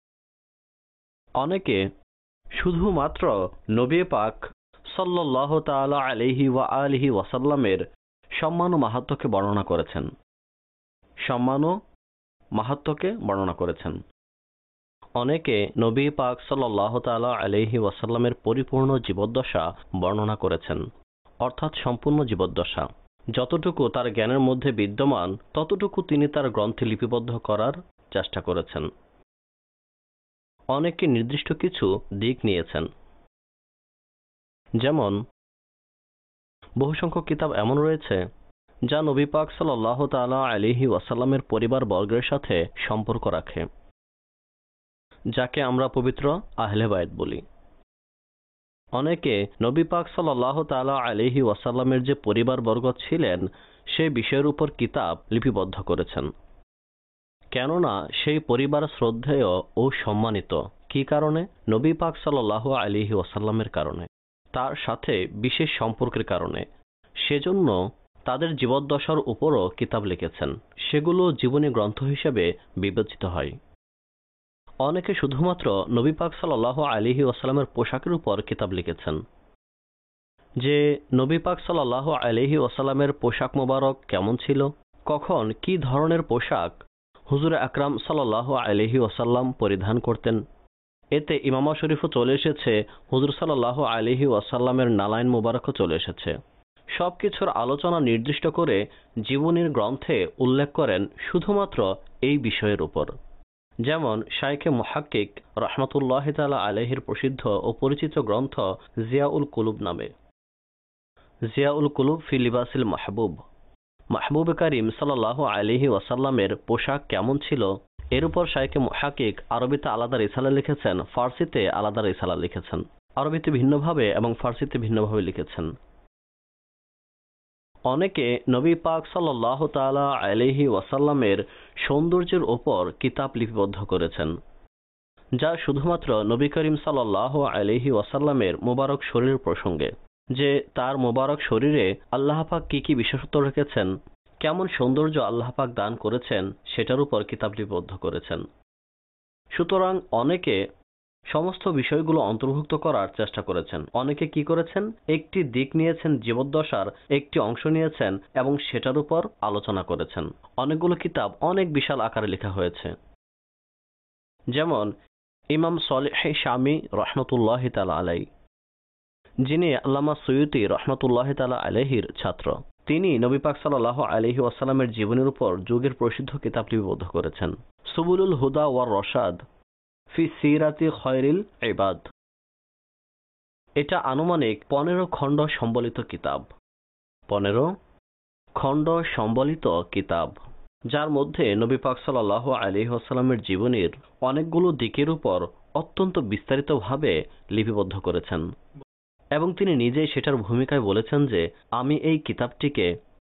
অনেকে শুধুমাত্র নবী পাক সাল্লাল্লাহু তাআলা আলাইহি ওয়া আলিহি ওয়াসাল্লামের সম্মান ও মাহাত্ম্যকে বর্ণনা করেছেন, সম্মান ও মাহাত্ম্যকে বর্ণনা করেছেন। অনেকে নবী পাক সাল্লাল্লাহু তাআলা আলাইহি ওয়াসাল্লামের পরিপূর্ণ জীবদ্দশা বর্ণনা করেছেন, অর্থাৎ সম্পূর্ণ জীবদ্দশা যতটুকু তার জ্ঞানের মধ্যে বিদ্যমান ততটুকু তিনি তার গ্রন্থে লিপিবদ্ধ করার চেষ্টা করেছেন। অনেকে নির্দিষ্ট কিছু দিক নিয়েছেন, যেমন বহুসংখ্যক কিতাব এমন রয়েছে যা নবী পাক সাল্লাল্লাহু তাআলা আলাইহি ওয়াসাল্লামের পরিবার বর্গের সাথে সম্পর্ক রাখে, যাকে আমরা পবিত্র আহলে বায়ত বলি। অনেকে নবী পাক সাল্লাল্লাহু তাআলা আলাইহি ওয়াসাল্লামের যে পরিবারবর্গ ছিলেন সেই বিষয়ের উপর কিতাব লিপিবদ্ধ করেছেন, কেননা সেই পরিবার শ্রদ্ধেয় ও সম্মানিত। কি কারণে? নবী পাক সাল্লাল্লাহু আলাইহি ওয়াসাল্লামের কারণে, তার সাথে বিশেষ সম্পর্কের কারণে। সেজন্য তাদের জীবদ্দশার উপরও কিতাব লিখেছেন, সেগুলো জীবনী গ্রন্থ হিসেবে বিবেচিত হয়। অনেকে শুধুমাত্র নবী পাক সাল্লাল্লাহু আলাইহি ওয়াসাল্লামের পোশাকের উপর কিতাব লিখেছেন, যে নবী পাক সাল্লাল্লাহু আলাইহি ওয়াসাল্লামের পোশাক মোবারক কেমন ছিল, কখন কি ধরনের পোশাক হুজুর আকরাম সাল্লাল্লাহু আলাইহি ওয়াসাল্লাম পরিধান করতেন। এতে ইমামা শরীফও চলে এসেছে, হুজুর সাল্লাল্লাহু আলাইহি ওয়াসাল্লামের নালাইন মোবারকও চলে এসেছে। সবকিছুর আলোচনা নির্দিষ্ট করে জীবনীর গ্রন্থে উল্লেখ করেন শুধুমাত্র এই বিষয়ের উপর। যেমন শাইখে মুহাক্কিক রহমতুল্লাহ তাআলা আলাইহির প্রসিদ্ধ ও পরিচিত গ্রন্থ জিয়াউল কুলুব নামে। জিয়াউল কুলুব ফি লিবাসিল মাহবুব, মাহবুব করিম সাল্লাল্লাহু আলাইহি ওয়াসাল্লামের পোশাক কেমন ছিল এর উপর শাইখে মুহাক্কিক আরবিতে আলাদা রিসালা লিখেছেন, ফার্সিতে আলাদা রিসালা লিখেছেন। আরবিতে ভিন্নভাবে এবং ফার্সিতে ভিন্নভাবে লিখেছেন। অনেকে নবী পাক সাল্লাল্লাহু তাআলা আলাইহি ওয়াসাল্লামের সৌন্দর্যের ওপর কিতাব লিপিবদ্ধ করেছেন, যা শুধুমাত্র নবী করিম সাল্লাল্লাহু আলাইহি ওয়াসাল্লামের মোবারক শরীর প্রসঙ্গে, যে তার মোবারক শরীরে আল্লাহ পাক কি কি বিশেষত্ব রেখেছেন, কেমন সৌন্দর্য আল্লাহ পাক দান করেছেন সেটার উপর কিতাব লিপিবদ্ধ করেছেন। সুতরাং অনেকে সমস্ত বিষয়গুলো অন্তর্ভুক্ত করার চেষ্টা করেছেন। অনেকে কি করেছেন, একটি দিক নিয়েছেন, জীবদ্দশার একটি অংশ নিয়েছেন এবং সেটার উপর আলোচনা করেছেন। অনেকগুলো কিতাব অনেক বিশাল আকারে লেখা হয়েছে। যেমন ইমাম সলিহ শামি রহমতুল্লাহ তাআলা আলাইহি, যিনি আল্লামা সুয়ুতি রহমতুল্লাহ তাআলা আলাইহির ছাত্র, তিনি নবী পাক সাল্লাল্লাহু আলাইহি ওয়াসাল্লামের জীবনের উপর যুগের প্রসিদ্ধ কিতাব লিপিবদ্ধ করেছেন, সুবুলুল হুদা ওয়ার রশাদ ফি সিরাতি খয়রিল ইবাদ। এটা আনুমানিক 15 খণ্ড সম্বলিত কিতাব, 15 খণ্ড সম্বলিত কিতাব, যার মধ্যে নবী পাক সাল্লাল্লাহু আলাইহি ওয়াসাল্লামের জীবনের অনেকগুলো দিকের উপর অত্যন্ত বিস্তারিতভাবে লিপিবদ্ধ করেছেন এবং তিনি নিজেই সেটার ভূমিকায় বলেছেন যে আমি এই কিতাবটিকে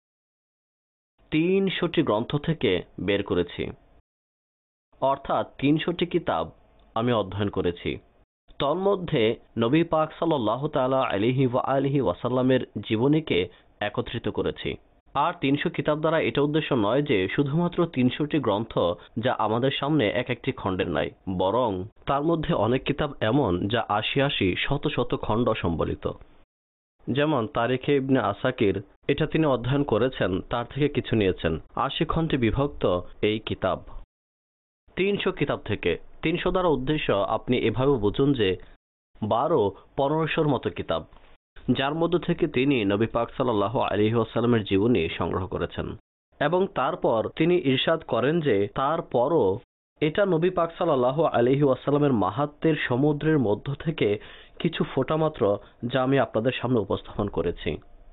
300টি গ্রন্থ থেকে বের করেছি, অর্থাৎ 300টি কিতাব আমি অধ্যয়ন করেছি। তন্মধ্যে নবী পাক সাল্লাল্লাহু তাআলা আলাইহি ওয়া আলিহি ওয়াসাল্লামের জীবনীকে একত্রিত করেছি। আর 300 কিতাব দ্বারা এটা উদ্দেশ্য নয় যে শুধুমাত্র 300টি গ্রন্থ যা আমাদের সামনে এক একটি খণ্ডের নাই, বরং তার মধ্যে অনেক কিতাব এমন যা 80 শত শত খণ্ড সম্বলিত। যেমন তারিখে ইবনে আসাকির, এটা তিনি অধ্যয়ন করেছেন, তার থেকে কিছু নিয়েছেন। 80 খণ্ডে বিভক্ত এই কিতাব 300 কিতাব থেকে। 300 দ্বারা উদ্দেশ্য আপনি এভাবে বুঝুন যে 12-1500 মতো কিতাব, যার মধ্য থেকে তিনি নবী পাক সাল্লাল্লাহু আলাইহি ওয়াসাল্লামের জীবনী সংগ্রহ করেছেন। এবং তারপর তিনি ইরশাদ করেন যে তারপরও এটা নবী পাক সাল্লাল্লাহু আলাইহি ওয়াসাল্লামের মাহাত্ম্যের সমুদ্রের মধ্য থেকে কিছু ফোঁটা মাত্র, যা আমি আপনাদের সামনে উপস্থাপন করেছি।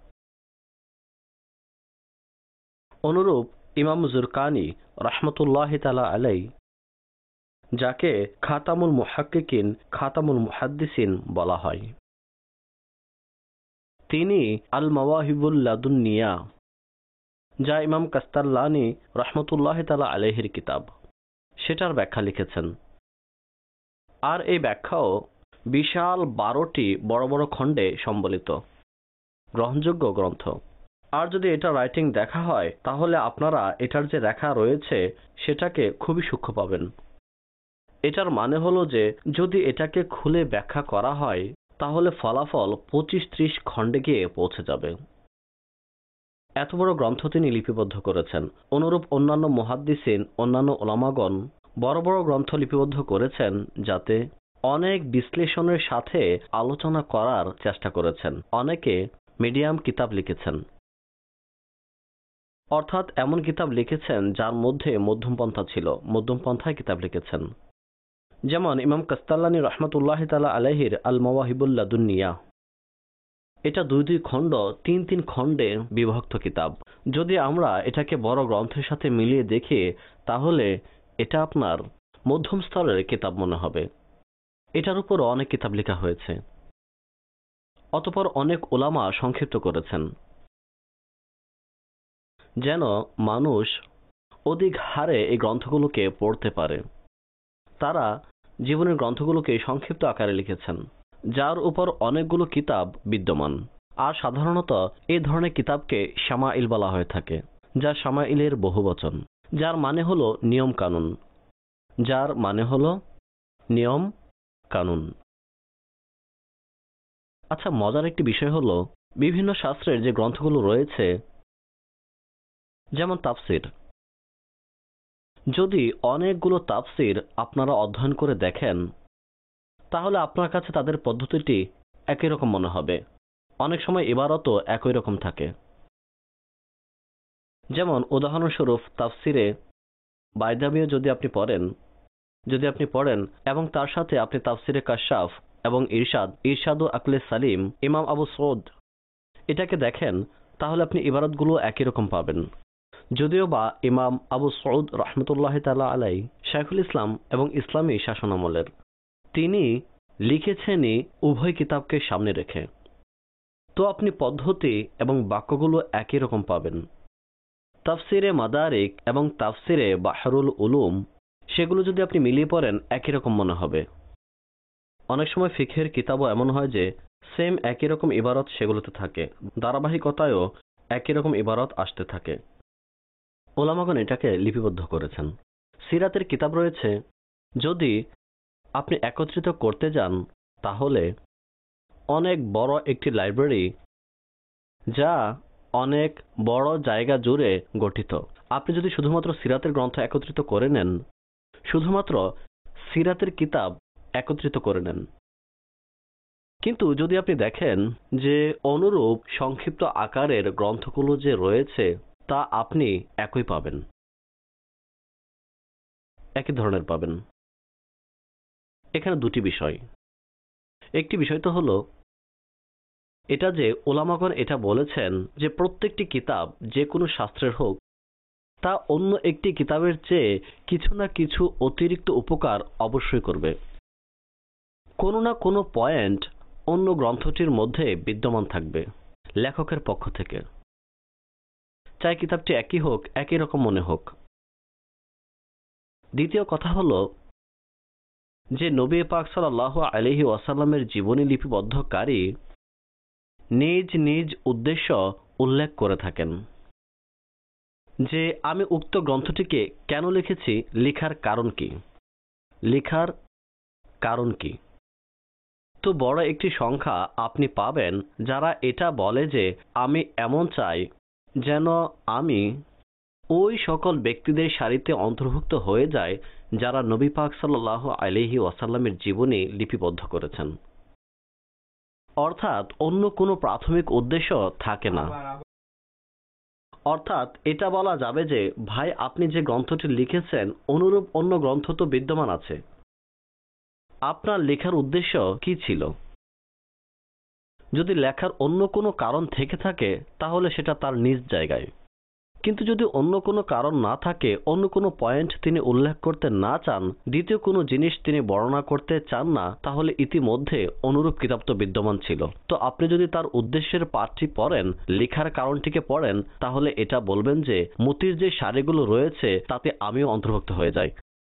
অনুরূপ ইমাম জুরকানি রহমতুল্লাহ তাআলা আলাইহি, যাকে খাতামুল মুহাক্কিকিন, খাতামুল মুহাদ্দিসিন বলা হয়, তিনি আল মাওয়াহিবুল লাদুন্নিয়া, যা ইমাম কাস্তাল্লানি রহমতুল্লাহ তাআলা আলাইহির কিতাব, সেটার ব্যাখ্যা লিখেছেন। আর এই ব্যাখ্যাও বিশাল 12টি বড় বড় খণ্ডে সম্বলিত গ্রহণযোগ্য গ্রন্থ। আর যদি এটা রাইটিং দেখা হয় তাহলে আপনারা এটার যে লেখা রয়েছে সেটাকে খুবই সূক্ষ্ম পাবেন। এটার মানে হলো যে যদি এটাকে খুলে ব্যাখ্যা করা হয় তাহলে ফলাফল 25-30 খণ্ডে গিয়ে পৌঁছে যাবে। এত বড় গ্রন্থ তিনি লিপিবদ্ধ করেছেন। অনুরূপ অন্যান্য মুহাদ্দিসিন, অন্যান্য ওলামাগণ বড় বড় গ্রন্থ লিপিবদ্ধ করেছেন, যাতে অনেক বিশ্লেষণের সাথে আলোচনা করার চেষ্টা করেছেন। অনেকে মিডিয়াম কিতাব লিখেছেন, অর্থাৎ এমন কিতাব লিখেছেন যার মধ্যে মধ্যমপন্থা ছিল, মধ্যমপন্থায় কিতাব লিখেছেন। যেমন ইমাম কাস্তাল্লানি রহমতুল্লাহ তাআলা আলাইহির আল মাওয়াহিবুল লাদুন্নিয়া, এটা 2-2 খণ্ড, 3-3 খণ্ডে বিভক্ত কিতাব। যদি আমরা এটাকে বড় গ্রন্থের সাথে মিলিয়ে দেখি তাহলে এটা আপনার মধ্যম স্তরের কিতাব মনে হবে। এটার উপর অনেক কিতাব লেখা হয়েছে। অতঃপর অনেক উলামা সংক্ষিপ্ত করেছেন যেন মানুষ অধিক হারে এই গ্রন্থগুলোকে পড়তে পারে। তারা জীবনের গ্রন্থগুলোকে সংক্ষিপ্ত আকারে লিখেছেন, যার উপর অনেকগুলো কিতাব বিদ্যমান। আর সাধারণত এই ধরনের কিতাবকে শামাইল বলা হয়ে থাকে, যা শামাইলের বহুবচন, যার মানে হলো নিয়ম কানুন, যার মানে হলো নিয়ম কানুন। আচ্ছা, মজার একটি বিষয় হলো বিভিন্ন শাস্ত্রের যে গ্রন্থগুলো রয়েছে, যেমন তাফসির, যদি অনেকগুলো তাফসির আপনারা অধ্যয়ন করে দেখেন তাহলে আপনার কাছে তাদের পদ্ধতিটি একই রকম মনে হবে। অনেক সময় ইবারতও একই রকম থাকে। যেমন উদাহরণস্বরূপ তাফসিরে বাইদাবিও যদি আপনি পড়েন যদি আপনি পড়েন এবং তার সাথে আপনি তাফসিরে কাশাফ এবং ইরশাদ ও আকলে সালিম ইমাম আবু সৌদ এটাকে দেখেন, তাহলে আপনি ইবারতগুলো একই রকম পাবেন। যদিও বা ইমাম আবু সৌদ রহমতুল্লাহ তাআলা আলাই শাইখুল ইসলাম এবং ইসলামী শাসনামলের, তিনি লিখেছেনই উভয় কিতাবকে সামনে রেখে। তো আপনি পদ্ধতি এবং বাক্যগুলো একই রকম পাবেন। তাফসিরে মাদারিক এবং তাফসিরে বাহরুল উলুম সেগুলো যদি আপনি মিলিয়ে পড়েন একই রকম মনে হবে। অনেক সময় ফিকহের কিতাবও এমন হয় যে সেম একই রকম ইবারত সেগুলোতে থাকে, ধারাবাহিকতায়ও একই রকম ইবারত আসতে থাকে। ওলামাগণ এটাকে লিপিবদ্ধ করেছেন। সিরাতের কিতাব রয়েছে, যদি আপনি একত্রিত করতে যান তাহলে অনেক বড় একটি লাইব্রেরি, যা অনেক বড় জায়গা জুড়ে গঠিত। আপনি যদি শুধুমাত্র সিরাতের গ্রন্থ একত্রিত করে নেন, শুধুমাত্র সিরাতের কিতাব একত্রিত করে নেন, কিন্তু যদি আপনি দেখেন যে অনুরূপ সংক্ষিপ্ত আকারের গ্রন্থগুলো যে রয়েছে তা আপনি একই পাবেন, একই ধরনের পাবেন। এখানে দুটি বিষয়। একটি বিষয় তো হলো এটা যে ওলামাগণ এটা বলেছেন যে প্রত্যেকটি কিতাব যে কোনো শাস্ত্রের হোক, তা অন্য একটি কিতাবের চেয়ে কিছু না কিছু অতিরিক্ত উপকার অবশ্যই করবে। কোনো না কোনো পয়েন্ট অন্য গ্রন্থটির মধ্যে বিদ্যমান থাকবে লেখকের পক্ষ থেকে, চাই কিতাবটি একই হোক, একই রকম মনে হোক। দ্বিতীয় কথা হলো যে নবী পাক সাল্লাল্লাহু আলাইহি ওয়াসাল্লামের জীবনী লিপিবদ্ধকারী নিজ নিজ উদ্দেশ্য উল্লেখ করে থাকেন যে আমি উক্ত গ্রন্থটিকে কেন লিখেছি, লেখার কারণ কি, লেখার কারণ কি। তো বড় একটি সংখ্যা আপনি পাবেন যারা এটা বলে যে আমি এমন চাই যেন আমি ওই সকল ব্যক্তিদের সারিতে অন্তর্ভুক্ত হয়ে যায় যারা নবী পাক সাল্লাল্লাহু আলাইহি ওয়াসাল্লামের জীবনী লিপিবদ্ধ করেছেন। অর্থাৎ অন্য কোনো প্রাথমিক উদ্দেশ্য থাকে না। অর্থাৎ এটা বলা যাবে যে ভাই আপনি যে গ্রন্থটি লিখেছেন অনুরূপ অন্য গ্রন্থ তো বিদ্যমান আছে, আপনার লেখার উদ্দেশ্য কি ছিল? যদি লেখার অন্য কোনো কারণ থেকে থাকে তাহলে সেটা তার নিজ জায়গায়, কিন্তু যদি অন্য কোনো কারণ না থাকে, অন্য কোনো পয়েন্ট তিনি উল্লেখ করতে না চান, দ্বিতীয় কোনো জিনিস তিনি বর্ণনা করতে চান না, তাহলে ইতিমধ্যে অনুরূপ কিতাব তো বিদ্যমান ছিল। তো আপনি যদি তার উদ্দেশ্যের পাঠটি পড়েন, লেখার কারণটিকে পড়েন, তাহলে এটা বলবেন যে মতির যে সারিগুলো রয়েছে তাতে আমিও অন্তর্ভুক্ত হয়ে যাই।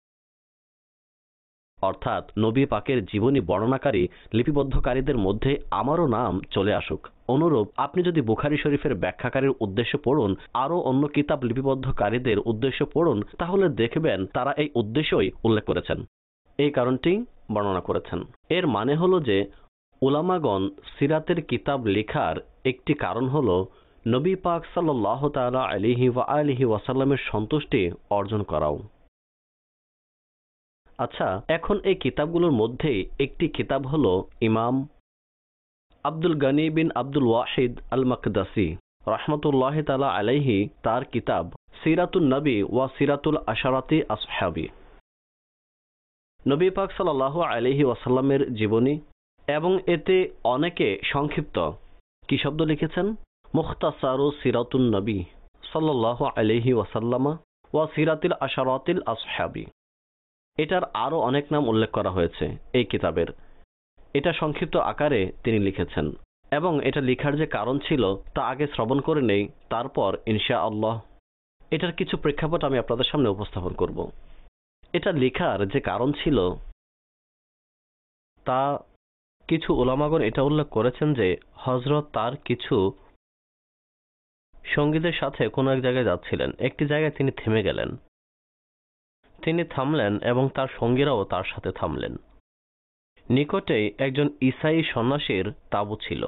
অর্থাৎ নবী পাকের জীবনী বর্ণনাকারী লিপিবদ্ধকারীদের মধ্যে আমারও নাম চলে আসুক। অনুরূপ আপনি যদি বুখারী শরীফের ব্যাখ্যাকারীর উদ্দেশ্য পড়ুন, আরও অন্য কিতাব লিপিবদ্ধকারীদের উদ্দেশ্য পড়ুন, তাহলে দেখবেন তারা এই উদ্দেশ্যই উল্লেখ করেছেন, এই কারণটি বর্ণনা করেছেন। এর মানে হলো যে উলামাগণ সিরাতের কিতাব লেখার একটি কারণ হলো নবী পাক সাল্লাল্লাহু তাআলা আলাইহি ওয়া আলিহি ওয়াসাল্লামের সন্তুষ্টি অর্জন করাও। আচ্ছা, এখন এই কিতাবগুলোর মধ্যে একটি কিতাব হলো ইমাম আব্দুল গনি বিন আব্দুল ওয়াহিদ আল মাকদাসি রহমতুল্লাহ তাআলা আলাইহি তার কিতাব সিরাতুন নবী ওয়া সিরাতুল আশারাতি আসহাবি, নবী পাক সাল্লাল্লাহু আলাইহি ওয়াসাল্লামের জীবনী, এবং এতে অনেকে সংক্ষিপ্ত কি শব্দ লিখেছেন, মুখতাসারু সিরাতুন নবী সাল্লাল্লাহু আলাইহি ওয়াসাল্লামা ওয়া সিরাতিল আশারাতিল আসহাবি। এটার আরও অনেক নাম উল্লেখ করা হয়েছে এই কিতাবের। এটা সংক্ষিপ্ত আকারে তিনি লিখেছেন, এবং এটা লেখার যে কারণ ছিল তা আগে শ্রবণ করে নেই, তারপর ইনশাআল্লাহ এটার কিছু প্রেক্ষাপট আমি আপনাদের সামনে উপস্থাপন করব। এটা লেখার যে কারণ ছিল তা কিছু উলামাগণ এটা উল্লেখ করেছেন যে হযরত তার কিছু সঙ্গীদের সাথে কোনো এক জায়গায় যাচ্ছিলেন, একটি জায়গায় তিনি থেমে গেলেন, তিনি থামলেন এবং তার সঙ্গীরাও তার সাথে থামলেন। নিকটেই একজন ঈসাই সন্ন্যাসীর তাঁবু ছিল।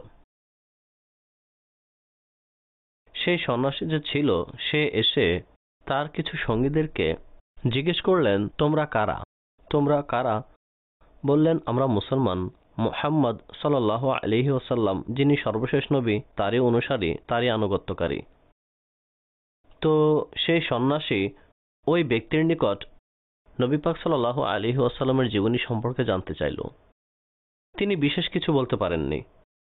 সেই সন্ন্যাসী যে ছিল সে এসে তার কিছু সঙ্গীদেরকে জিজ্ঞেস করলেন, তোমরা কারা, তোমরা কারা? বললেন, আমরা মুসলমান, মুহাম্মদ সাল্লাল্লাহু আলাইহি ওয়াসাল্লাম যিনি সর্বশেষ নবী তারই অনুসারী, তারই আনুগত্যকারী। তো সেই সন্ন্যাসী ওই ব্যক্তির নিকট নবী পাক সাল্লাল্লাহু আলাইহি ওয়াসাল্লামের জীবনী সম্পর্কে জানতে চাইল। তিনি বিশেষ কিছু বলতে পারেননি।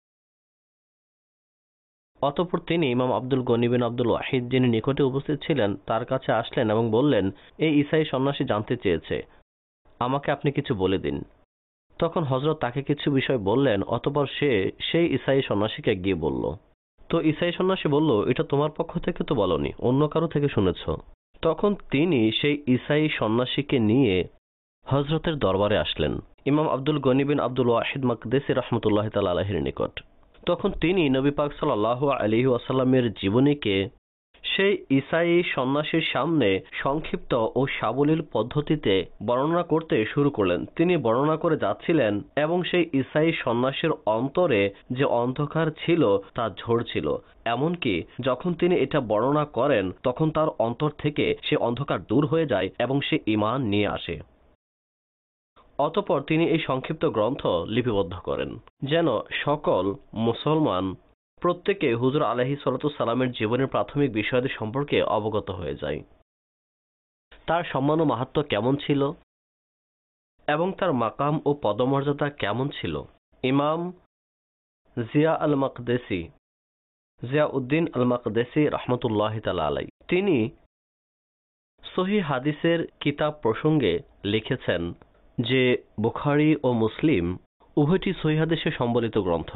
অতঃপর তিনি ইমাম আব্দুল গনি বিন আব্দুল ওয়াহিদ, যিনি নিকটে উপস্থিত ছিলেন, তার কাছে আসলেন এবং বললেন, এই ঈসাই সন্ন্যাসী জানতে চেয়েছে, আমাকে আপনি কিছু বলে দিন। তখন হযরত তাকে কিছু বিষয় বললেন। অতঃপর সে সেই ঈসাই সন্ন্যাসীকে গিয়ে বলল। তো ঈসাই সন্ন্যাসী বলল, এটা তোমার পক্ষ থেকে তো বলনি, অন্য কারো থেকে শুনেছ। তখন তিনি সেই ঈসাই সন্ন্যাসীকে নিয়ে হযরতের দরবারে আসলেন, ইমাম আব্দুল গনি বিন আব্দুল ওয়াহিদ মাকদেসি রাহমাতুল্লাহি তাআলা আলাইহির নিকট। তখন তিনি নবী পাক সাল্লাল্লাহু আলাইহি ওয়াসাল্লামের জীবনীকে সেই ঈসাই সন্ন্যাসীর সামনে সংক্ষিপ্ত ও সাবলীল পদ্ধতিতে বর্ণনা করতে শুরু করলেন। তিনি বর্ণনা করে যাচ্ছিলেন এবং সেই ঈসাই সন্ন্যাসীর অন্তরে যে অন্ধকার ছিল তা ঝরছিল। এমনকি যখন তিনি এটা বর্ণনা করেন তখন তার অন্তর থেকে সে অন্ধকার দূর হয়ে যায় এবং সে ঈমান নিয়ে আসে। অতঃপর তিনি এই সংক্ষিপ্ত গ্রন্থ লিপিবদ্ধ করেন, যেন সকল মুসলমান প্রত্যেকে হুজুর আলাইহিস সালাতু সালামের জীবনের প্রাথমিক বিষয়াদি সম্পর্কে অবগত হয়ে যায়। তার সম্মান ও মাহাত্ম্য কেমন ছিল এবং তার মাকাম ও পদমর্যাদা কেমন ছিল। ইমাম জিয়া আল মাকদেসি, জিয়াউদ্দিন আল মাকদেসি রাহমাতুল্লাহি তাআলা আলাইহি, তিনি সহিহ হাদিসের কিতাব প্রসঙ্গে লিখেছেন যে বুখারী ও মুসলিম উভয়টি সহিহ হাদিসে সম্বলিত গ্রন্থ,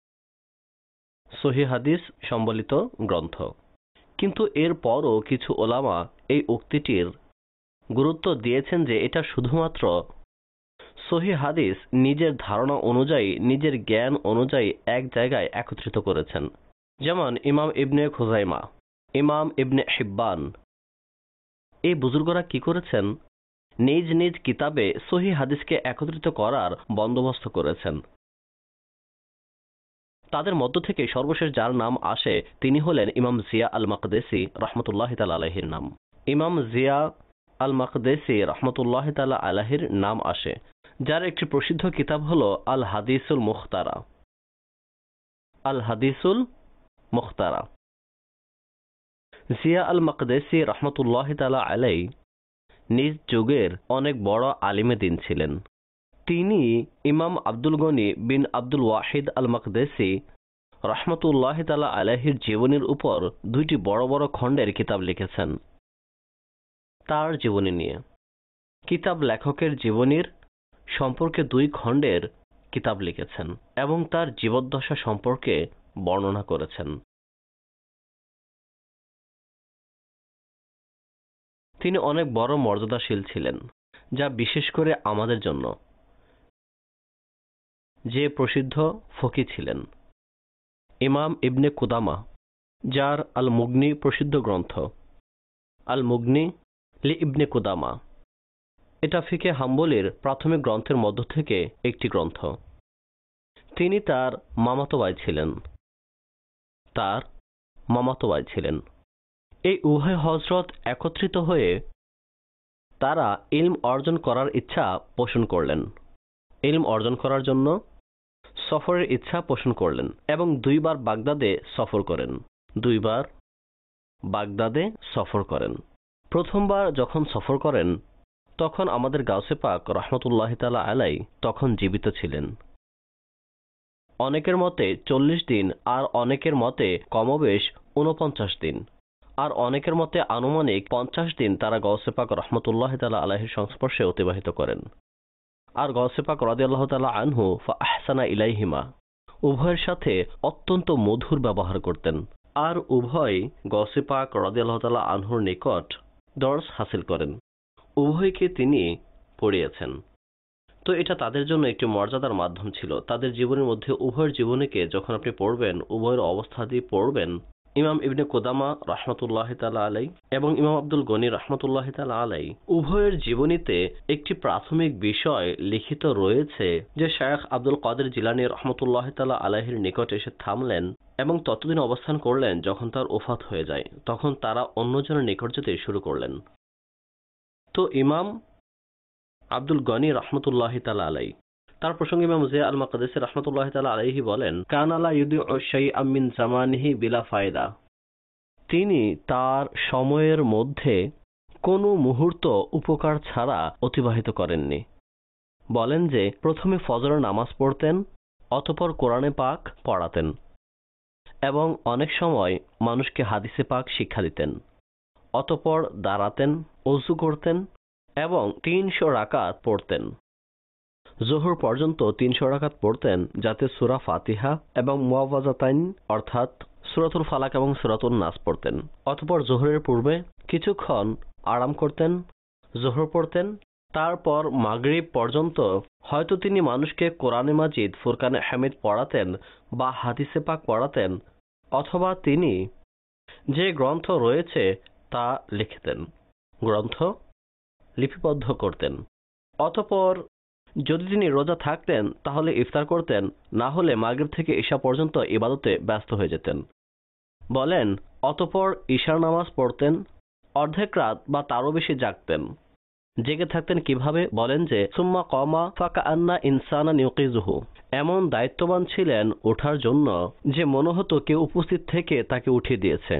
সহিহ হাদিস সম্বলিত গ্রন্থ। কিন্তু এরপরও কিছু ওলামা এই উক্তিটির গুরুত্ব দিয়েছেন যে এটা শুধুমাত্র সহিহ হাদিস নিজের ধারণা অনুযায়ী, নিজের জ্ঞান অনুযায়ী এক জায়গায় একত্রিত করেছেন। যেমন ইমাম ইবনে খুজাইমা, ইমাম ইবনে হিব্বান, এই বুজুর্গরা কি করেছেন, নিজ নিজ কিতাবে সহিহ হাদিসকে একত্রিত করার বন্দোবস্ত করেছেন। তাদের মধ্য থেকে সর্বশেষ যার নাম আসে তিনি হলেন ইমাম জিয়া আল মাকদেসি রাহমাতুল্লাহি তাআলা আলাইহির নাম। ইমাম জিয়া আল মাকদেসি রাহমাতুল্লাহি তাআলা আলাইহির নাম আসে, যার একটি প্রসিদ্ধ কিতাব হলো আল হাদিসুল মুখতারা। আল হাদিসুল মুখতারা। জিয়া আল মাকদেসি রাহমাতুল্লাহি তাআলা আলাইহি নিজ যুগের অনেক বড় আলিমে দ্বীন ছিলেন। তিনি ইমাম আব্দুল গনি বিন আব্দুল ওয়াহিদ আল মাকদেসি রাহমাতুল্লাহি তাআলা আলাইহির জীবনীর উপর দুইটি বড় বড় খণ্ডের কিতাব লিখেছেন। তার জীবনী নিয়ে কিতাব লেখকের জীবনীর সম্পর্কে 2 খণ্ডের কিতাব লিখেছেন এবং তার জীবদ্দশা সম্পর্কে বর্ণনা করেছেন। তিনি অনেক বড় মর্যাদাশীল ছিলেন, যা বিশেষ করে আমাদের জন্য, যে প্রসিদ্ধ ফকি ছিলেন ইমাম ইবনে কুদামা, যার আল মুগনি প্রসিদ্ধ গ্রন্থ। আল মুগনি লি ইবনে কুদামা, এটা ফিকে হাম্বলির প্রাথমিক গ্রন্থের মধ্য থেকে একটি গ্রন্থ। তিনি তার মামাতো ভাই ছিলেন। এই উভয় হযরত একত্রিত হয়ে তারা ইলম অর্জন করার ইচ্ছা পোষণ করলেন, ইলম অর্জন করার জন্য সফরের ইচ্ছা পোষণ করলেন এবং 2 বার বাগদাদে সফর করেন। প্রথমবার যখন সফর করেন তখন আমাদের গাউসে পাক রাহমাতুল্লাহি তাআলা আলাইহি তখন জীবিত ছিলেন। অনেকের মতে 40 দিন, আর অনেকের মতে কমবেশ 49 দিন, আর অনেকের মতে আনুমানিক 50 দিন তারা গাউসে পাক রাহমাতুল্লাহি তাআলা আলাইহির সংস্পর্শে অতিবাহিত করেন। আর গাউসে পাক রাদিয়াল্লাহু তাআলা আনহু ফা আহসানা ইলাইহিমা, উভয়ের সাথে অত্যন্ত মধুর ব্যবহার করতেন। আর উভয় গাউসে পাক রাদিয়াল্লাহু তাআলা আনহুর নিকট দর্স হাসিল করেন, উভয়কে তিনি পড়িয়েছেন। তো এটা তাদের জন্য একটি মর্যাদার মাধ্যম ছিল। তাদের জীবনের মধ্যে উভয়ের জীবনীকে যখন আপনি পড়বেন, উভয়ের অবস্থা দিয়ে পড়বেন, ইমাম ইবনে কুদামা রাহমাতুল্লাহি তাআলা আলাইহি এবং ইমাম আব্দুল গনি রাহমাতুল্লাহি তাআলা আলাইহি উভয়ের জীবনীতে একটি প্রাথমিক বিষয় লিখিত রয়েছে যে শায়খ আব্দুল কাদের জিলানী রাহমাতুল্লাহি তাআলা আলাইহির নিকট এসে থামলেন এবং ততদিন অবস্থান করলেন যখন তার ওফাত হয়ে যায়। তখন তারা অন্যজনের নিকট যেতে শুরু করলেন। তো ইমাম আব্দুল গনি রাহমাতুল্লাহি তাআলা আলাইহি তার প্রসঙ্গে ইমাম জিয়া আল মাকদেসি রাহমাতুল্লাহি তাআলা আলাইহি বলেন, কানা লা ইউদিউ শাইআম মিন জামানিহি বিলা ফায়দা। তিনি তার সময়ের মধ্যে কোনো মুহূর্ত উপকার ছাড়া অতিবাহিত করেননি। বলেন যে প্রথমে ফজরের নামাজ পড়তেন, অতঃপর কোরআনে পাক পড়াতেন এবং অনেক সময় মানুষকে হাদিসে পাক শিক্ষা দিতেন। অতঃপর দাঁড়াতেন, ওযু করতেন এবং ৩০০ রাকাত পড়তেন। জোহর পর্যন্ত ৩০০ রাকাত পড়তেন, যাতে সূরা ফাতিহা এবং মুআওয়াযাতাইন অর্থাৎ সূরাতুল ফালাক এবং সূরাতুন নাস পড়তেন। অতঃপর জোহরের পূর্বে কিছুক্ষণ আরাম করতেন, জোহর পড়তেন। তারপর মাগরিব পর্যন্ত হয়তো তিনি মানুষকে কোরআনে মাজিদ, ফুরকানে হামিদ পড়াতেন বা হাদিসে পাক পড়াতেন, অথবা তিনি যে গ্রন্থ রয়েছে তা লিখতেন, গ্রন্থ লিপিবদ্ধ করতেন। অতঃপর যদি তিনি রোজা থাকতেন তাহলে ইফতার করতেন, না হলে মাগরিব থেকে ঈশা পর্যন্ত ইবাদতে ব্যস্ত হয়ে যেতেন। বলেন অতঃপর ঈশার নামাজ পড়তেন, অর্ধেক রাত বা তারও বেশি জাগতেন। জেগে থাকতেন কিভাবে? বলেন যে সুম্মা কমা ফাকাআন্না ইনসানান ইউকিযুহু, এমন দায়িত্ববান ছিলেন ওঠার জন্য যে মনে হতো কেউ উপস্থিত থেকে তাকে উঠিয়ে দিয়েছে।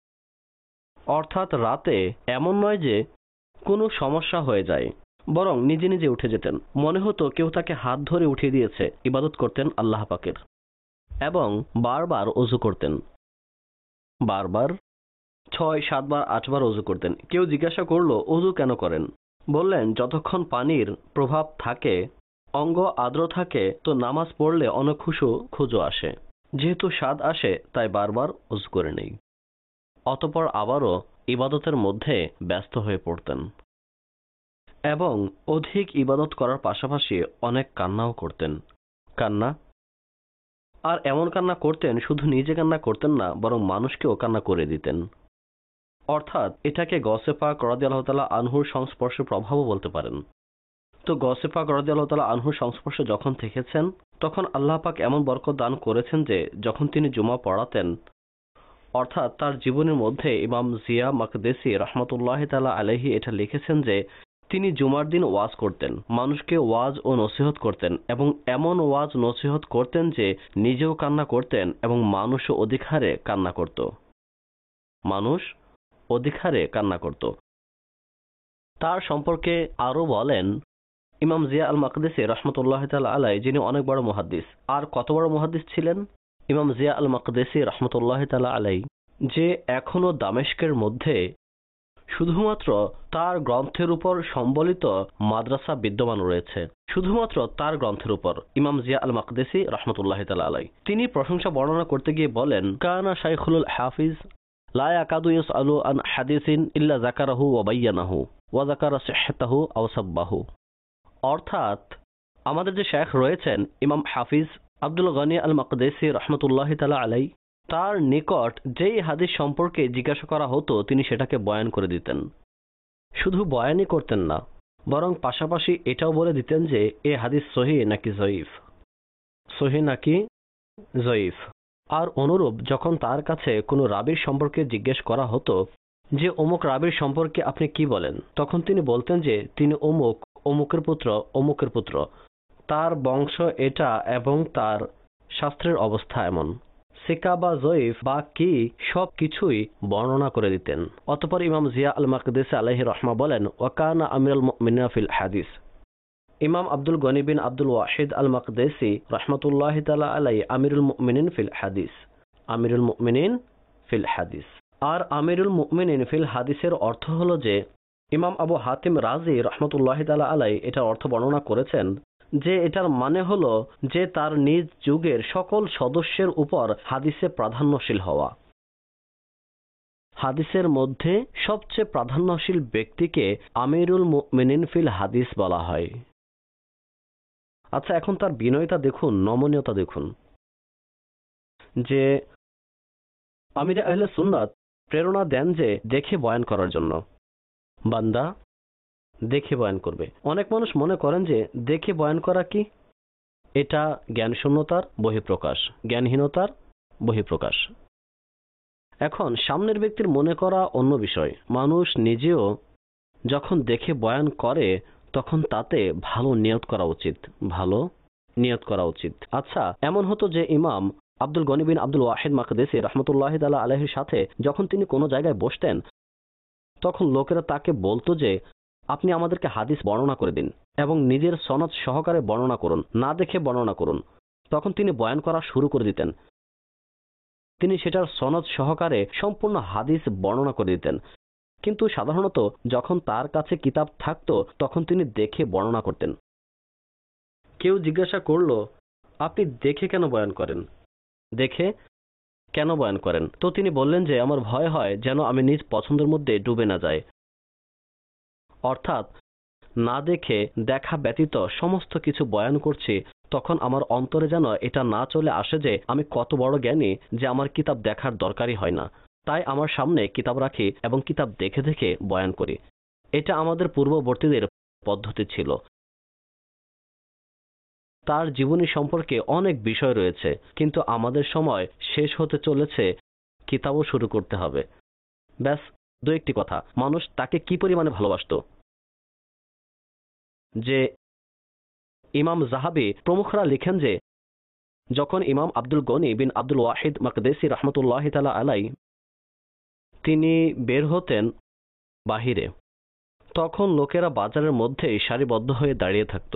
অর্থাৎ রাতে এমন নয় যে কোনো সমস্যা হয়ে যায়, বরং নিজে নিজে উঠে যেতেন, মনে হতো কেউ তাকে হাত ধরে উঠিয়ে দিয়েছে। ইবাদত করতেন আল্লাহ পাকের এবং বারবার ওযু করতেন, বারবার ৬-৭ বার ৮ বার ওযু করতেন। কেউ জিজ্ঞাসা করলো ওযু কেন করেন? বললেন যতক্ষণ পানির প্রভাব থাকে, অঙ্গ আর্দ্র থাকে, তো নামাজ পড়লে অনেক খুজু আসে, যেহেতু স্বাদ আসে তাই বারবার ওযু করে নেই। অতঃপর আবারও ইবাদতের মধ্যে ব্যস্ত হয়ে পড়তেন এবং অধিক ইবাদত করার পাশাপাশি অনেক কান্নাও করতেন। কান্না, আর এমন কান্না করতেন, শুধু নিজে কান্না করতেন না, বরং মানুষকেও কান্না করে দিতেন। অর্থাৎ এটাকে গওসে পাক রাদিয়াল্লাহু তাআলা আনহুর সংস্পর্শের প্রভাবও বলতে পারেন। তো গওসে পাক রাদিয়াল্লাহু তাআলা আনহুর সংস্পর্শে যখন থেকেছেন, তখন আল্লাহ পাক এমন বরকত দান করেছেন যে যখন তিনি জুমা পড়াতেন, অর্থাৎ তার জীবনের মধ্যে ইমাম জিয়া মাকদেসি রাহমাতুল্লাহি তাআলা আলাইহি এটা লিখেছেন যে তিনি জুমার দিন ওয়াজ করতেন, মানুষকে ওয়াজ ও নসিহত করতেন এবং এমন ওয়াজ নসিহত করতেন যে নিজেও কান্না করতেন এবং মানুষও অধিক হারে কান্না করত। মানুষ অধিক হারে কান্না করত। তার সম্পর্কে আরো বলেন ইমাম জিয়া আল মাকদেসি রাহমাতুল্লাহি তাআলা আলাইহি, যিনি অনেক বড় মুহাদ্দিস। আর কত বড় মুহাদ্দিস ছিলেন ইমাম জিয়া আল মাকদেসি রাহমাতুল্লাহি তাআলা আলাইহি, যে এখনো দামেস্কের মধ্যে শুধুমাত্র তার গ্রন্থের উপর সম্বলিত মাদ্রাসা বিদ্যমান রয়েছে, শুধুমাত্র তার গ্রন্থের উপর। ইমাম জিয়া আল মাকদেসি রাহমাতুল্লাহি তাআলা আলাইহি তিনি প্রশংসা বর্ণনা করতে গিয়ে বলেন, কানা শাইখুল হাফিজ লা ইয়াকাদু ইয়াসআলু আন হাদিসিন ইল্লা যাকারাহু ওয়া বায়্যানাহু ওয়া যাকারা সিহহাতাহু আও সাব্বাহু। অর্থাৎ আমাদের যে শেখ রয়েছেন ইমাম হাফিজ আব্দুল গনি আল মাকদেসি রাহমাতুল্লাহি তাআলা আলাইহি, তার নিকট যেই হাদিস সম্পর্কে জিজ্ঞাসা করা হতো তিনি সেটাকে বয়ান করে দিতেন। শুধু বয়ানই করতেন না, বরং পাশাপাশি এটাও বলে দিতেন যে এ হাদিস সহিহ নাকি জয়ীফ, সহিহ নাকি জয়ীফ। আর অনুরূপ যখন তার কাছে কোনো রাবীর সম্পর্কে জিজ্ঞেস করা হতো যে অমুক রাবীর সম্পর্কে আপনি কি বলেন, তখন তিনি বলতেন যে তিনি অমুক, অমুকের পুত্র, অমুকের পুত্র, তার বংশ এটা এবং তার শাস্ত্রের অবস্থা এমন। সিকা বা জয়ীফ বা কি সব কিছুই বর্ণনা করে দিতেন। অতঃপর ইমাম জিয়া আল মাকদেসি আলাইহি রাহমা বলেন, ওয়াকানা আমিরুল মুমিনিন ফিল হাদিস। ইমাম আব্দুল গনি বিন আব্দুল ওয়াহিদ আল মাকদেসি রাহমাতুল্লাহি তাআলা আলাইহি আমিরুল মুমিনিন ফিল হাদিস, আমিরুল মুমিনিন ফিল হাদিস। আর আমিরুল মুমিনিন ফিল হাদিসের অর্থ হলো যে ইমাম আবু হাতিম রাজি রাহমাতুল্লাহি তাআলা আলাইহি এটার অর্থ বর্ণনা করেছেন যে এটার মানে হলো যে তার নিজ যুগের সকল সদস্যের উপর হাদিসে প্রাধান্যশীল হওয়া। হাদিসের মধ্যে সবচেয়ে প্রাধান্যশীল ব্যক্তিকে আমিরুল মুমিনিন ফিল হাদিস বলা হয়। আচ্ছা, এখন তার বিনয়তা দেখুন, নমনীয়তা দেখুন, যে আমিরে আহলে সুন্নাত প্রেরণা দেন যে দেখে বয়ান করার জন্য। বান্দা দেখে বয়ান করবে। অনেক মানুষ মনে করেন যে দেখে বয়ান করা কি? এটা জ্ঞানশূন্যতার বহিঃপ্রকাশ, জ্ঞানহীনতার বহিঃপ্রকাশ। এখন সামনের ব্যক্তির মনে করা অন্য বিষয়। মানুষ নিজেও যখন দেখে বয়ান করে তখন তাতে ভালো নিয়ত করা উচিত, ভালো নিয়ত করা উচিত। আচ্ছা, এমন হতো যে ইমাম আব্দুল গনি বিন আব্দুল ওয়াহিদ মাকদেসি রাহমাতুল্লাহি তাআলা আলাইহির সাথে যখন তিনি কোনো জায়গায় বসতেন, তখন লোকেরা তাকে বলতো যে আপনি আমাদেরকে হাদিস বর্ণনা করে দিন এবং নিজের সনদ সহকারে বর্ণনা করুন, না দেখে বর্ণনা করুন। তখন তিনি বয়ান করা শুরু করে দিতেন। তিনি সেটার সনদ সহকারে সম্পূর্ণ হাদিস বর্ণনা করে দিতেন। কিন্তু সাধারণত যখন তার কাছে কিতাব থাকতো তখন তিনি দেখে বর্ণনা করতেন। কেউ জিজ্ঞাসা করল, আপনি দেখে কেন বয়ান করেন? দেখে কেন বয়ান করেন? তো তিনি বললেন যে আমার ভয় হয় যেন আমি নিজ পছন্দের মধ্যে ডুবে না যাই। অর্থাৎ না দেখে দেখা ব্যতীত সমস্ত কিছু বয়ান করছি, তখন আমার অন্তরে যেন এটা না চলে আসে যে আমি কত বড় জ্ঞানী যে আমার কিতাব দেখার দরকারই হয় না। তাই আমার সামনে কিতাব রাখি এবং কিতাব দেখে দেখে বয়ান করি। এটা আমাদের পূর্ববর্তীদের পদ্ধতি ছিল। তার জীবনী সম্পর্কে অনেক বিষয় রয়েছে, কিন্তু আমাদের সময় শেষ হতে চলেছে, কিতাবও শুরু করতে হবে। ব্যাস দু একটি কথা, মানুষ তাকে কি পরিমাণে ভালোবাসত যে ইমাম জাহাবি প্রমুখরা লিখেন যে যখন ইমাম আব্দুল গনি বিন আব্দুল ওয়াহিদ মাকদেসি রহমতুল্লাহ তাআলা আলাই তিনি বের হতেন বাহিরে, তখন লোকেরা বাজারের মধ্যেই সারিবদ্ধ হয়ে দাঁড়িয়ে থাকত।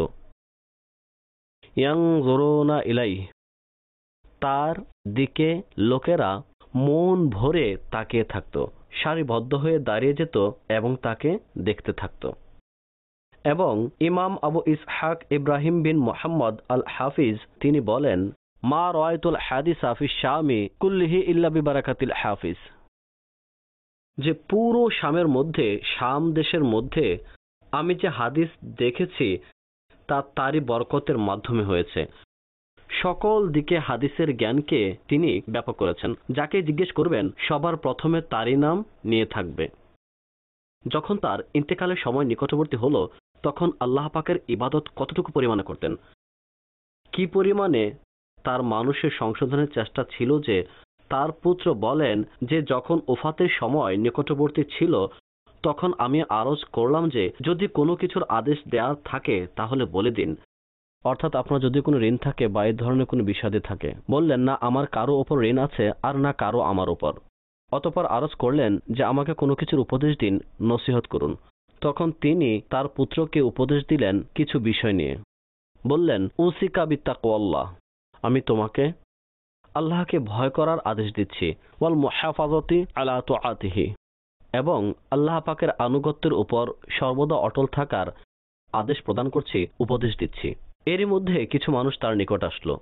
ইয়ানজুরুনা ইলাই, তার দিকে লোকেরা মন ভরে তাকিয়ে থাকত, সারিবদ্ধ হয়ে দাঁড়িয়ে যেত এবং তাকে দেখতে থাকত। এবং ইমাম আবু ইসহাক ইব্রাহিম বিন মুহাম্মদ আল হাফিজ তিনি বলেন, মা রায়তুল হাদিসা ফি শামি কুল্লিহি ইল্লা বিবারাকাতিল হাফিজ, যে পুরো শামের মধ্যে, শাম দেশের মধ্যে আমি যে হাদিস দেখেছি তা তারই বরকতের মাধ্যমে হয়েছে। সকল দিকে হাদিসের জ্ঞানকে তিনি ব্যাপক করেছেন। যাকে জিজ্ঞেস করবেন সবার প্রথমে তারই নাম নিয়ে থাকবে। যখন তার ইন্তেকালের সময় নিকটবর্তী হলো তখন আল্লাহ পাকের ইবাদত কতটুকু পরিমাণে করতেন, কি পরিমাণে তার মানুষের সংশোধনের চেষ্টা ছিল যে তার পুত্র বলেন যে যখন ওফাতের সময় নিকটবর্তী ছিল তখন আমি আরজ করলাম যে যদি কোনো কিছুর আদেশ দেওয়ার থাকে তাহলে বলে দিন। অর্থাৎ আপনার যদি কোনো ঋণ থাকে বা এই ধরনের কোনো বিষাদে থাকে, বললেন না আমার কারো ওপর ঋণ আছে আর না কারো আমার ওপর। অতঃপর আরজ করলেন যে আমাকে কোনো কিছুর উপদেশ দিন, নসিহত করুন। তখন তিনি তার পুত্রকে উপদেশ দিলেন কিছু বিষয় নিয়ে। বললেন, উসিকা বিত্তাকওয়াল্লাহ, আমি তোমাকে আল্লাহকে ভয় করার আদেশ দিচ্ছি, ওয়াল মুহাফাজাতি আলা তুআতিহি, এবং আল্লাহ পাকের আনুগত্যের উপর সর্বদা অটল থাকার আদেশ প্রদান করছি, উপদেশ দিচ্ছি। এরই মধ্যে কিছু মানুষ তার নিকট আসলো,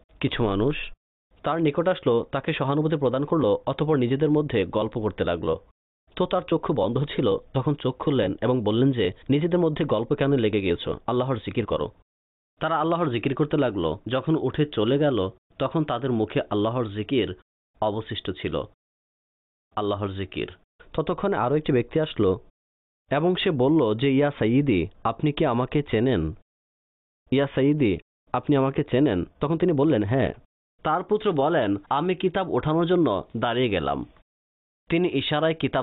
তাকে সহানুভূতি প্রদান করলো, অতঃপর নিজেদের মধ্যে গল্প করতে লাগলো। তো তার চক্ষু বন্ধ ছিল, তখন চোখ খুললেন এবং বললেন যে নিজেদের মধ্যে গল্প কেন লেগে গিয়েছো, আল্লাহর জিকির করো। তারা আল্লাহর জিকির করতে লাগলো। যখন উঠে চলে গেল তখন তাদের মুখে আল্লাহর জিকির অবশিষ্ট ছিল, আল্লাহর জিকির। ততক্ষণে আরো একটি ব্যক্তি আসলো এবং সে বলল যে ইয়া সাইয়্যিদি, আপনি কি আমাকে চেনেন? ইয়া সাইয়্যিদি, আপনি আমাকে চেনেন? তখন তিনি বললেন হ্যাঁ। তার পুত্র বলেন, আমি কিতাব ওঠানোর জন্য দাঁড়িয়ে গেলাম। তিনি ইশারায় কিতাব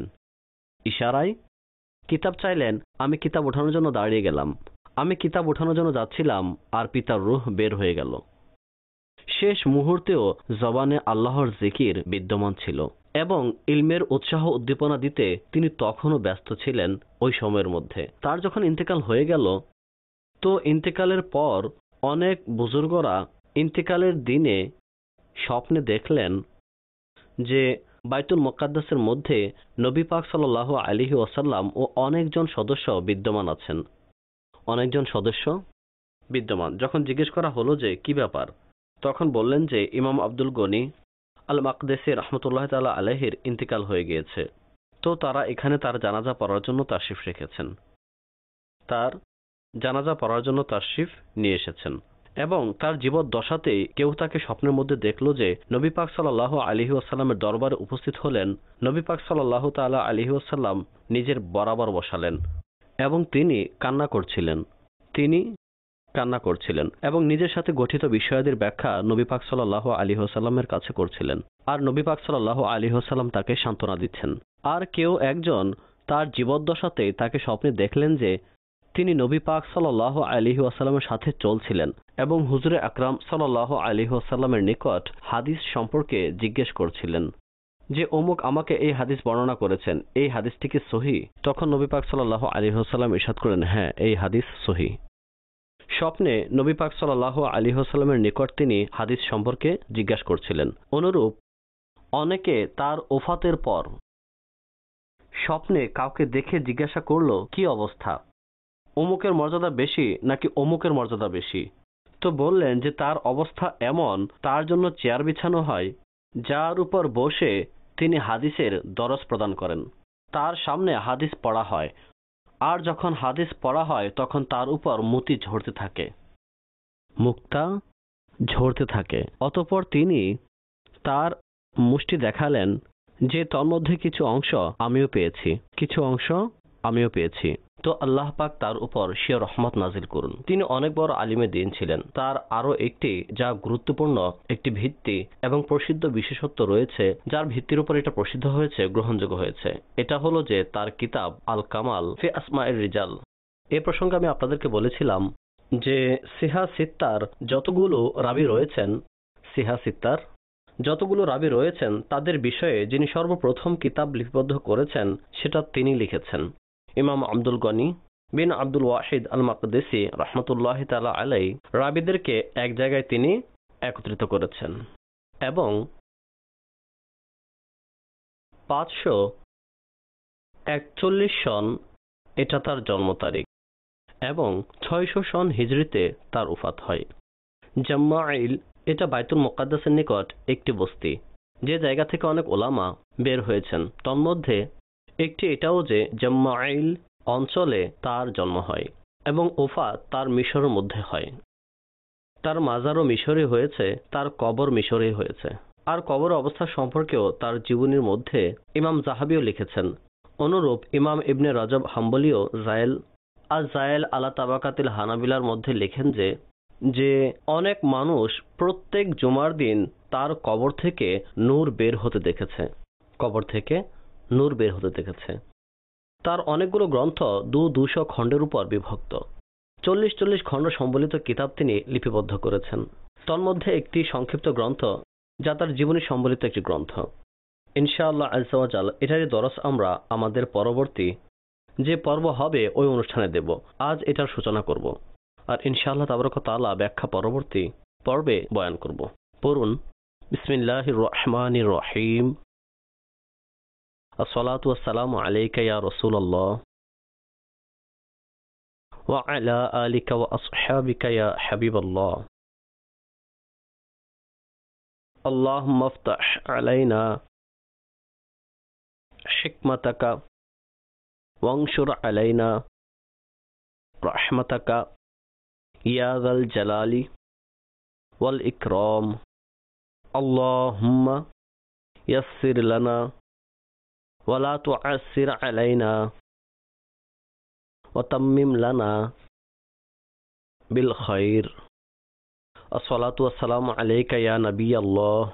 চাইলেন, আমি কিতাব ওঠানোর জন্য দাঁড়িয়ে গেলাম। আমি কিতাব ওঠানোর জন্য যাচ্ছিলাম আর পিতার রূহ বের হয়ে গেল। শেষ মুহূর্তেও জবানে আল্লাহর জিকির বিদ্যমান ছিল এবং ইলমের উৎসাহ উদ্দীপনা দিতে তিনি তখনও ব্যস্ত ছিলেন ওই সময়ের মধ্যে। তার যখন ইন্তেকাল হয়ে গেল, তো ইন্তেকালের পর অনেক বুজুর্গরা ইন্তেকালের দিনে স্বপ্নে দেখলেন যে বাইতুল মুকাদ্দাসের মধ্যে নবী পাক সাল্লাল্লাহু আলাইহি ওয়াসাল্লাম ও অনেকজন সদস্য বিদ্যমান। যখন জিজ্ঞেস করা হলো যে কি ব্যাপার, তখন বললেন যে ইমাম আব্দুল গনি আল মাকদেসি রহমতুল্লাহ তাআলা আলাইহির ইন্তেকাল হয়ে গিয়েছে। তো তারা এখানে তার জানাজা পড়ার জন্য তাশরিফ রেখেছেন, তার জানাজা পড়ার জন্য তাশরিফ নিয়ে এসেছেন। এবং তার জীবদ্দশাতেই কেউ তাকে স্বপ্নের মধ্যে দেখল যে নবী পাক সাল্লাল্লাহু আলাইহি ওয়াসাল্লামের দরবারে উপস্থিত হলেন। নবী পাক সাল্লাল্লাহু তাআলা আলাইহি ওয়াসাল্লাম নিজের বরাবর বসালেন এবং তিনি কান্না করছিলেন এবং নিজের সাথে গঠিত বিষয়াদির ব্যাখ্যা নবী পাক সাল্লাল্লাহু আলাইহি ওয়াসাল্লামের কাছে করছিলেন। আর নবী পাক সাল্লাল্লাহু আলাইহি ওয়াসাল্লাম তাকে সান্ত্বনা দিচ্ছেন। আর কেউ একজন তার জীবদ্দশাতেই তাকে স্বপ্নে দেখলেন যে তিনি নবী পাক সাল্লাল্লাহু আলাইহি ওয়াসাল্লামের সাথে চলছিলেন এবং হুজুরে আকরাম সাল্লাল্লাহু আলাইহি ওয়াসাল্লামের নিকট হাদিস সম্পর্কে জিজ্ঞেস করছিলেন যে অমুক আমাকে এই হাদিস বর্ণনা করেছেন, এই হাদিসটি কি সহিহ? তখন নবী পাক সাল্লাল্লাহু আলাইহি ওয়াসাল্লাম ইরশাদ করেন, হ্যাঁ, এই হাদিস সহিহ। স্বপ্নে নবী পাক সাল্লাল্লাহু আলাইহি ওয়াসাল্লামের নিকট তিনি হাদিস সম্পর্কে জিজ্ঞাসা করছিলেন। অনুরূপ অনেকে তার ওফাতের পর স্বপ্নে কাউকে দেখে জিজ্ঞাসা করলো, কি অবস্থা, অমুকের মর্যাদা বেশি নাকি অমুকের মর্যাদা বেশি? তো বললেন যে তার অবস্থা এমন, তার জন্য চেয়ার বিছানো হয় যার উপর বসে তিনি হাদিসের দরস প্রদান করেন। তার সামনে হাদিস পড়া হয়, আর যখন হাদিস পড়া হয় তখন তার উপর মুতি ঝরতে থাকে, মুক্তা ঝরতে থাকে। অতঃপর তিনি তার মুষ্টি দেখালেন যে তন্মধ্যে কিছু অংশ আমিও পেয়েছি, কিছু অংশ আমিও পেয়েছি। তো আল্লাহ পাক তার উপর সে রহমত নাজিল করুন। তিনি অনেক বড় আলিমে দ্বীন ছিলেন। তার আরো একটি যা গুরুত্বপূর্ণ একটি ভিত্তি এবং প্রসিদ্ধ বিশেষত্ব রয়েছে, যার ভিত্তির উপর এটা প্রসিদ্ধ হয়েছে, গ্রহণযোগ্য হয়েছে। এটা হলো যে তার কিতাব আল কামাল ফি আসমাইর রিজাল। এ প্রসঙ্গে আমি আপনাদেরকে বলেছিলাম যে সিহা সিত্তার যতগুলো রাবি রয়েছেন, সিহা সিত্তার যতগুলো রাবি রয়েছেন তাদের বিষয়ে যিনি সর্বপ্রথম কিতাব লিপিবদ্ধ করেছেন সেটা তিনি লিখেছেন। ইমাম আব্দুল গনি বিন আব্দুল ওয়াহিদ আল মাকদিসি রহমতুল্লাহ তাআলা আলাই রাবিদেরকে এক জায়গায় তিনি একত্রিত করেছেন এবং 541 সন এটা তার জন্ম তারিখ এবং 600 সন হিজরিতে তার উফাত হয়। জাম্মাইল এটা বাইতুল মুকাদ্দাসের নিকট একটি বস্তি, যে জায়গা থেকে অনেক ওলামা বের হয়েছেন। তন্মধ্যে একটি এটাও যে জাম্মাইল অঞ্চলে তার জন্ম হয় এবং ওফাত তার মিশরের মধ্যে হয়। তার মাজারও মিশরে হয়েছে, তার কবর মিশরে হয়েছে। আর কবর অবস্থা সম্পর্কেও তার জীবনীর মধ্যে ইমাম জাহাবিও লিখেছেন। অনুরূপ ইমাম ইবনে রজব হাম্বলিও জায়েল আলা তাবাকাতিল হানাবিলার মধ্যে লেখেন যে অনেক মানুষ প্রত্যেক জুমার দিন তার কবর থেকে নূর বের হতে দেখেছে, কবর থেকে নূর বের হতে দেখেছে। তার অনেকগুলো গ্রন্থ 200 খণ্ডের উপর বিভক্ত। 40 খণ্ড সম্বলিত কিতাব তিনি লিপিবদ্ধ করেছেন। তন্মধ্যে একটি সংক্ষিপ্ত গ্রন্থ যা তার জীবনী সম্বলিত একটি গ্রন্থ। ইনশাআল্লাহ আযজা ওয়া জাল এটারই দরস আমরা আমাদের পরবর্তী যে পর্ব হবে ওই অনুষ্ঠানে দেব। আজ এটার সূচনা করব, আর ইনশাআল্লাহ তাবারক ওয়া তাআলা ব্যাখ্যা পরবর্তী পর্বে বয়ান করব। পড়ুন, বিসমিল্লাহির রহমানির রহিম। আসসালাতু ওয়াসসালামু আলাইকা ইয়া রাসূলুল্লাহ ওয়া আলা আলিকা ওয়া আসহাবিকা ইয়া হাবিবাল্লাহ। আল্লাহুম্মা ইফতাহ আলাইনা হিকমাতাকা ওয়ানশুর আলাইনা রাহমাতাকা ইয়া যাল জালালি ওয়াল ইকরাম। আল্লাহুম্মা ইয়াসসির লানা ওয়া লা তুআসসির আলাইনা ওয়া তাম্মিম লানা বিল খায়র। আসসালাতু ওয়াসসালামু আলাইকা ইয়া নাবিয়াল্লাহ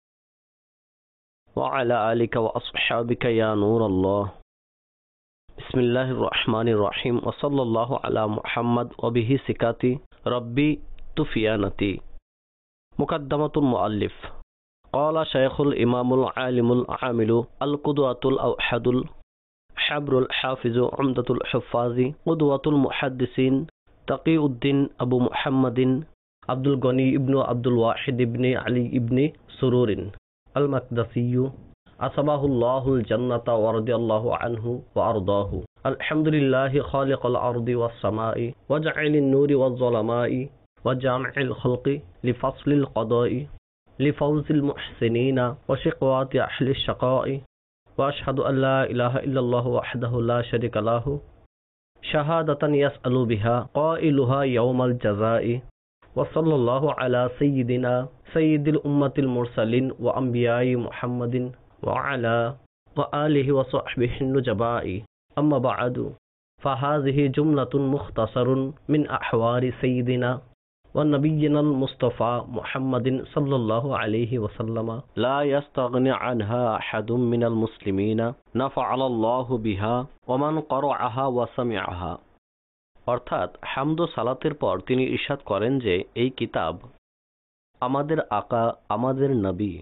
ওয়া আলা আলিকা ওয়া আসহাবিকা ইয়া নূরাল্লাহ। বিসমিল্লাহির রহমানির রহিম। ওয়া সাল্লাল্লাহু আলা মুহাম্মাদ ওয়া বিহি সিকাতি রব্বি তুফিয়ানাতি। মুকাদ্দামাতুল মুআল্লিফ। قال شيخ الإمام العالم العامل القدوة الأوحد الحبر الحافظ عمدة الحفاظ قدوة المحدثين تقي الدين أبو محمد عبد الغني ابن عبد الواحد ابن علي ابن سرور المقدسي أصابه الله الجنة ورضي الله عنه وأرضاه. الحمد لله خالق الأرض والسماء وجعل النور والظلماء وجامع الخلق لفصل القضاء لفوز المحسنين وشقوات أهل الشقاء. وأشهد أن لا إله إلا الله وحده لا شريك له شهادة يسأل بها قائلها يوم الجزاء. وصلى الله على سيدنا سيد الأمة المرسلين وأنبياء محمد وعلى وآله وصحبه النجباء. أما بعد فهذه جملة مختصر من أحوال سيدنا ونبينا المصطفى محمد صلى الله عليه وسلم لا يستغني عنها أحد من المسلمين نفعل الله بها ومن قرأها وسمعها. অর্থাৎ হামদ ও সালাতের পর তিনি ইরশাদ করেন যে এই কিতাব আমাদের আকা, আমাদের নবী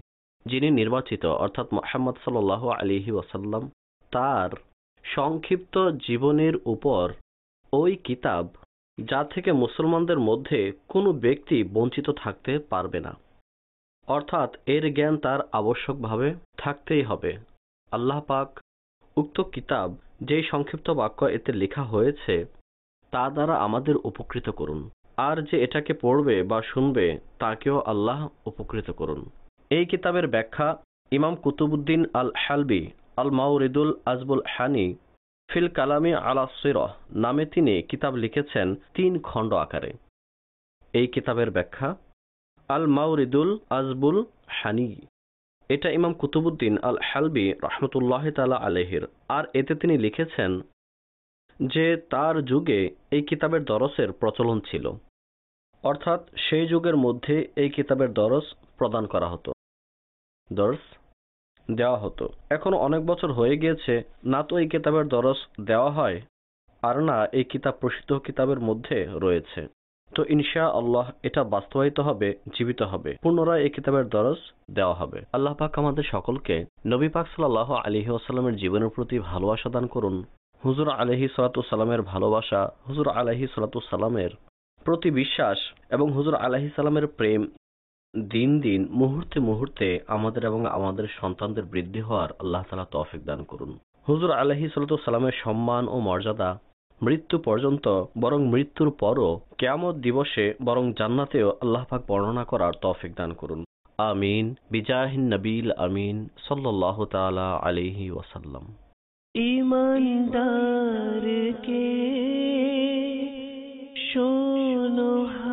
যিনি নির্বাচিত অর্থাৎ মুহাম্মদ সাল্লাল্লাহু আলাইহি ওয়াসাল্লাম, তার সংক্ষিপ্ত জীবনের উপর ওই কিতাব, যা থেকে মুসলমানদের মধ্যে কোনো ব্যক্তি বঞ্চিত থাকতে পারবে না, অর্থাৎ এর জ্ঞান তার আবশ্যকভাবে থাকতেই হবে। আল্লাহ পাক উক্ত কিতাব, যেই সংক্ষিপ্ত বাক্য এতে লেখা হয়েছে, তা দ্বারা আমাদের উপকৃত করুন, আর যে এটাকে পড়বে বা শুনবে তাকেও আল্লাহ উপকৃত করুন। এই কিতাবের ব্যাখ্যা ইমাম কুতুবুদ্দিন আল হালবি আল মাউরিদুল আজবুল হানি ফিল কালামি আলা সিরহ নামে তিনি কিতাব লিখেছেন 3 খণ্ড আকারে। এই কিতাবের ব্যাখ্যা আল মাউরিদুল আজবুল হানি, এটা ইমাম কুতুবুদ্দিন আল হালবি রহমতুল্লাহ তাআলা আলাইহির। আর এতে তিনি লিখেছেন যে তার যুগে এই কিতাবের দরসের প্রচলন ছিল, অর্থাৎ সেই যুগের মধ্যে এই কিতাবের দরস প্রদান করা হতো, দরস দেওয়া হতো। এখন অনেক বছর হয়ে গিয়েছে, না তো এই কিতাবের দরস দেওয়া হয়, আর না এই কিতাব প্রসিদ্ধ কিতাবের মধ্যে রয়েছে। তো ইনশাআল্লাহ এটা বাস্তবায়িত হবে, জীবিত হবে, পুনরায় এই কিতাবের দরস দেওয়া হবে। আল্লাহ পাক আমাদের সকলকে নবী পাক সাল্লাল্লাহু আলাইহি ওয়াসাল্লামের জীবনের প্রতি ভালোবাসা দান করুন। হুজুর আলাইহিস সালাতু সালামের ভালোবাসা, হুজুর আলাইহিস সালাতু সালামের প্রতি বিশ্বাস এবং হুজুর আলাইহিস সালামের প্রেম দিন দিন মুহূর্তে মুহূর্তে আমাদের এবং আমাদের সন্তানদের বৃদ্ধি হওয়ার আল্লাহ তাআলা তৌফিক দান করুন। হুজুর আলাইহিস সালাতু সালামের সম্মান ও মর্যাদা মৃত্যু পর্যন্ত, বরং মৃত্যুর পরও কিয়ামত দিবসে বরং জান্নাতেও আল্লাহ পাক বর্ণনা করার তৌফিক দান করুন। আমিন বিজাহিন নবীল আমিন সাল্লাল্লাহু তাআলা আলাইহি ওয়াসাল্লাম। ईमानदार के शोनो